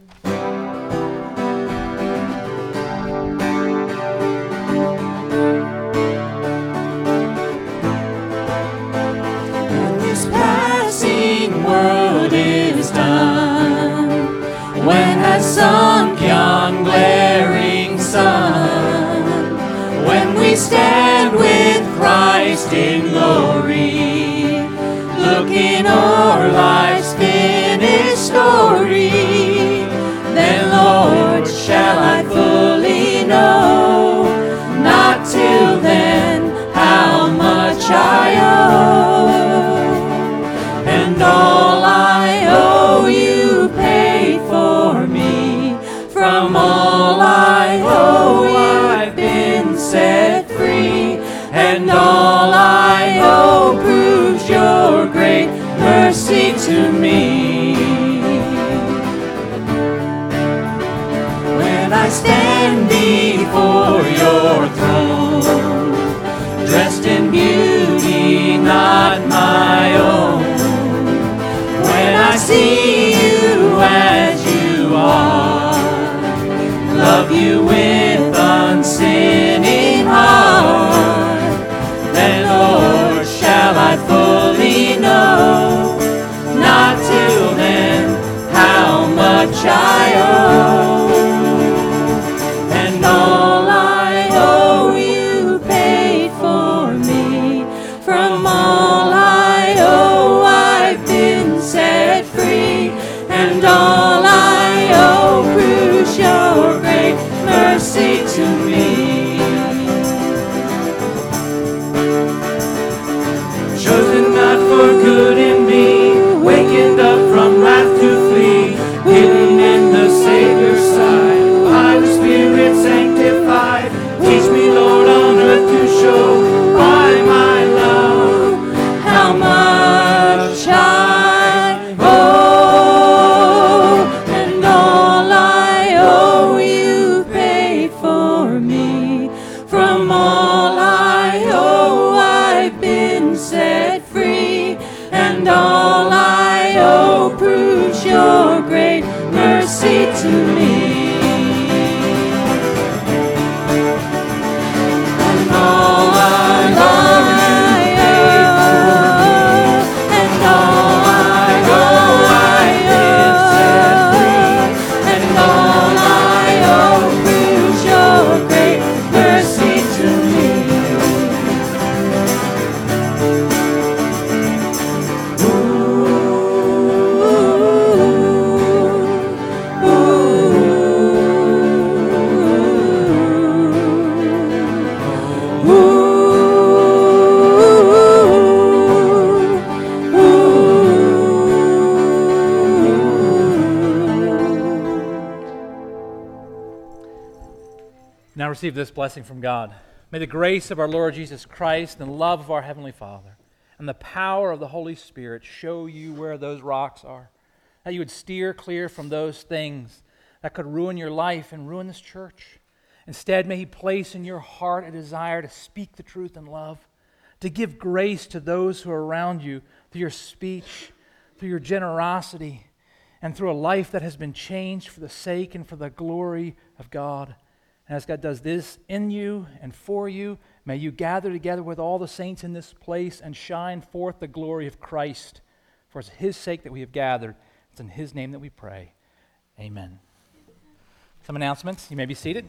When this passing world is done, when has sunk yon glaring sun, when we stand with Christ in glory, looking o'er life's finished story, then, Lord, shall I fully know, not till then, how much I owe. And all I owe You paid for me, from all I owe I've been set free, and all I owe proves Your great mercy to me. When I stand before Your throne, dressed in beauty not my own, when I see You as You are, love You with unsinning heart, then, Lord, shall I fully know, not till then, how much I owe. And all I owe You paid for me, from all I owe I've been set free, and all I owe proves Your great mercy to me. Chosen not for good in me, wakened up from wrath to flee, hidden in the Savior's side, by the Spirit sanctified. Teach me, Lord, on earth to show by my love how much I owe. And all I owe You paid for me, from all I owe I've been set free, and all I owe proves Your great mercy to me. And all I owe You paid Now receive this blessing from God. May the grace of our Lord Jesus Christ and the love of our Heavenly Father and the power of the Holy Spirit show you where those rocks are, that you would steer clear from those things that could ruin your life and ruin this church. Instead, may He place in your heart a desire to speak the truth in love, to give grace to those who are around you through your speech, through your generosity, and through a life that has been changed for the sake and for the glory of God. And as God does this in you and for you, may you gather together with all the saints in this place and shine forth the glory of Christ. For it's His sake that we have gathered. It's in His name that we pray. Amen. Some announcements. You may be seated.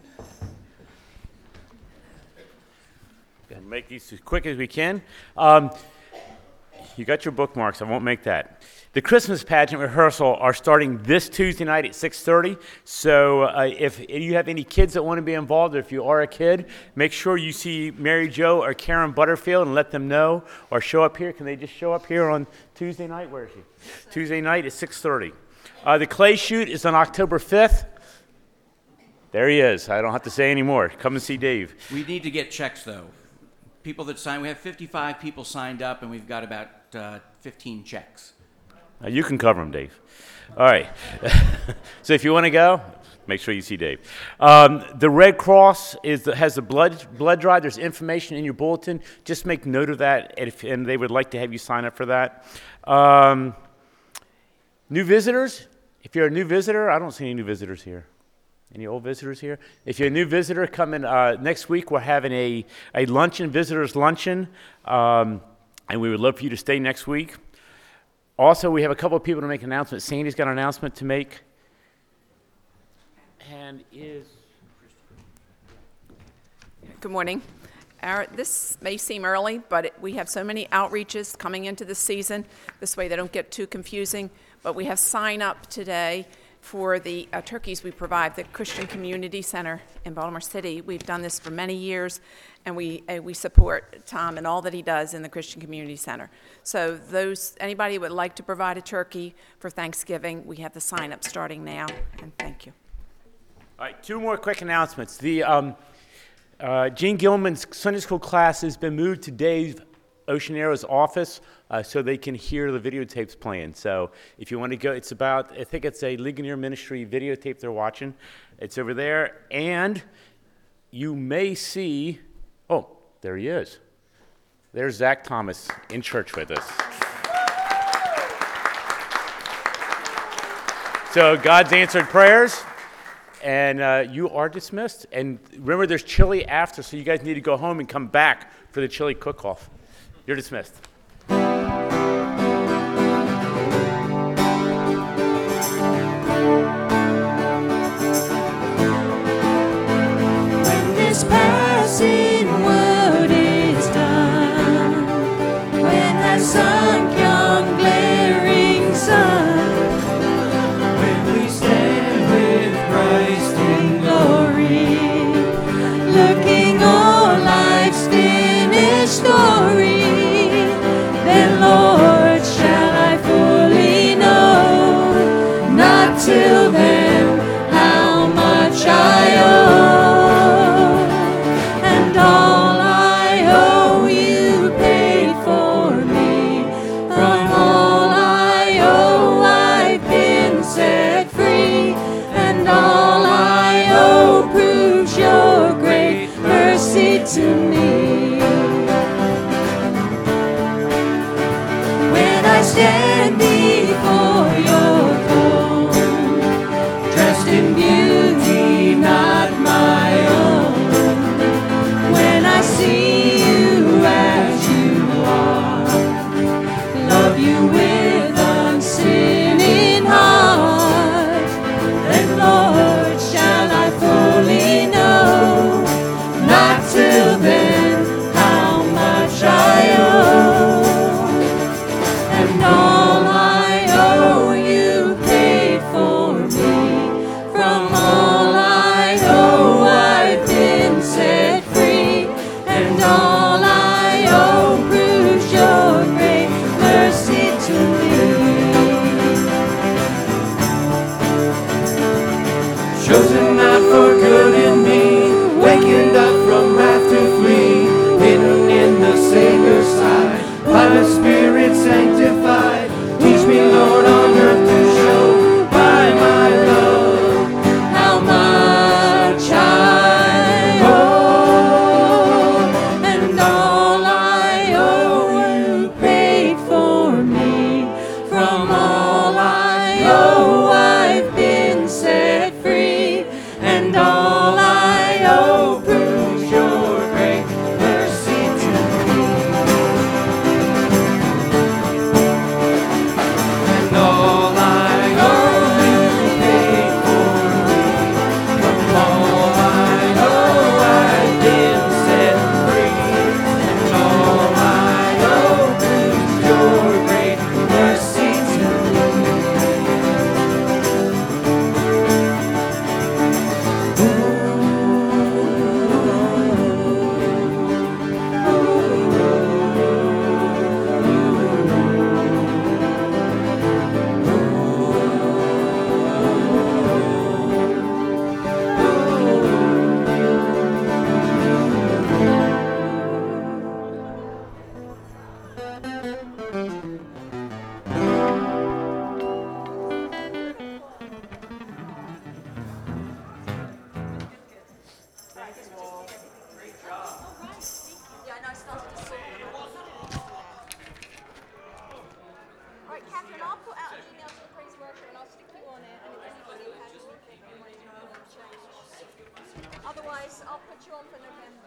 We'll make these as quick as we can. You got your bookmarks. I won't make that. The Christmas pageant rehearsal are starting this Tuesday night at 6:30. So if you have any kids that want to be involved, or if you are a kid, make sure you see Mary Jo or Karen Butterfield and let them know, or show up here. Can they just show up here on Tuesday night? Where is she? Tuesday night at 6:30. The clay shoot is on October 5th. There he is. I don't have to say any more. Come and see Dave. We need to get checks, though. People that sign, we have 55 people signed up, and we've got about 15 checks. You can cover them, Dave. All right. So if you want to go, make sure you see Dave. The Red Cross has a blood drive. There's information in your bulletin. Just make note of that, and they would like to have you sign up for that. New visitors. If you're a new visitor, I don't see any new visitors here. Any old visitors here? If you're a new visitor, come in next week. We're having a luncheon, visitors luncheon, and we would love for you to stay next week. Also, we have a couple of people to make announcements. Sandy's got an announcement to make. And Good morning. This may seem early, but we have so many outreaches coming into the season. This way they don't get too confusing. But we have sign up today for the turkeys we provide, the Christian Community Center in Baltimore City. We've done this for many years, and we support Tom and all that he does in the Christian Community Center. So anybody who would like to provide a turkey for Thanksgiving, we have the sign up starting now, and thank you. all right, two more quick announcements. The Gene Gilman's Sunday school class has been moved to Dave Oceanero's office so they can hear the videotapes playing. So if you want to go, it's about, I think it's a Ligonier Ministry videotape they're watching. It's over there. And you may see, oh, there he is. There's Zach Thomas in church with us. So God's answered prayers. And you are dismissed. And remember, there's chili after, so you guys need to go home and come back for the chili cook-off. You're dismissed. When this passing world is done, when that sunk young glaring sun, when we stand with Christ in glory, looking on life's finished story, Spirit sanctified. Teach me, Lord, on earth to show by my love how much I owe. And all I owe you paid for me. From all I owe I've been set free. And all I owe proves your great mercy to me. And all I owe you paid for me. From all I owe I've been set free. And all I owe proves your great mercy to me. Right, Catherine, I'll put out an email to the praise worker and I'll stick you on it, and if anybody has anything they want to change, otherwise I'll put you on for November.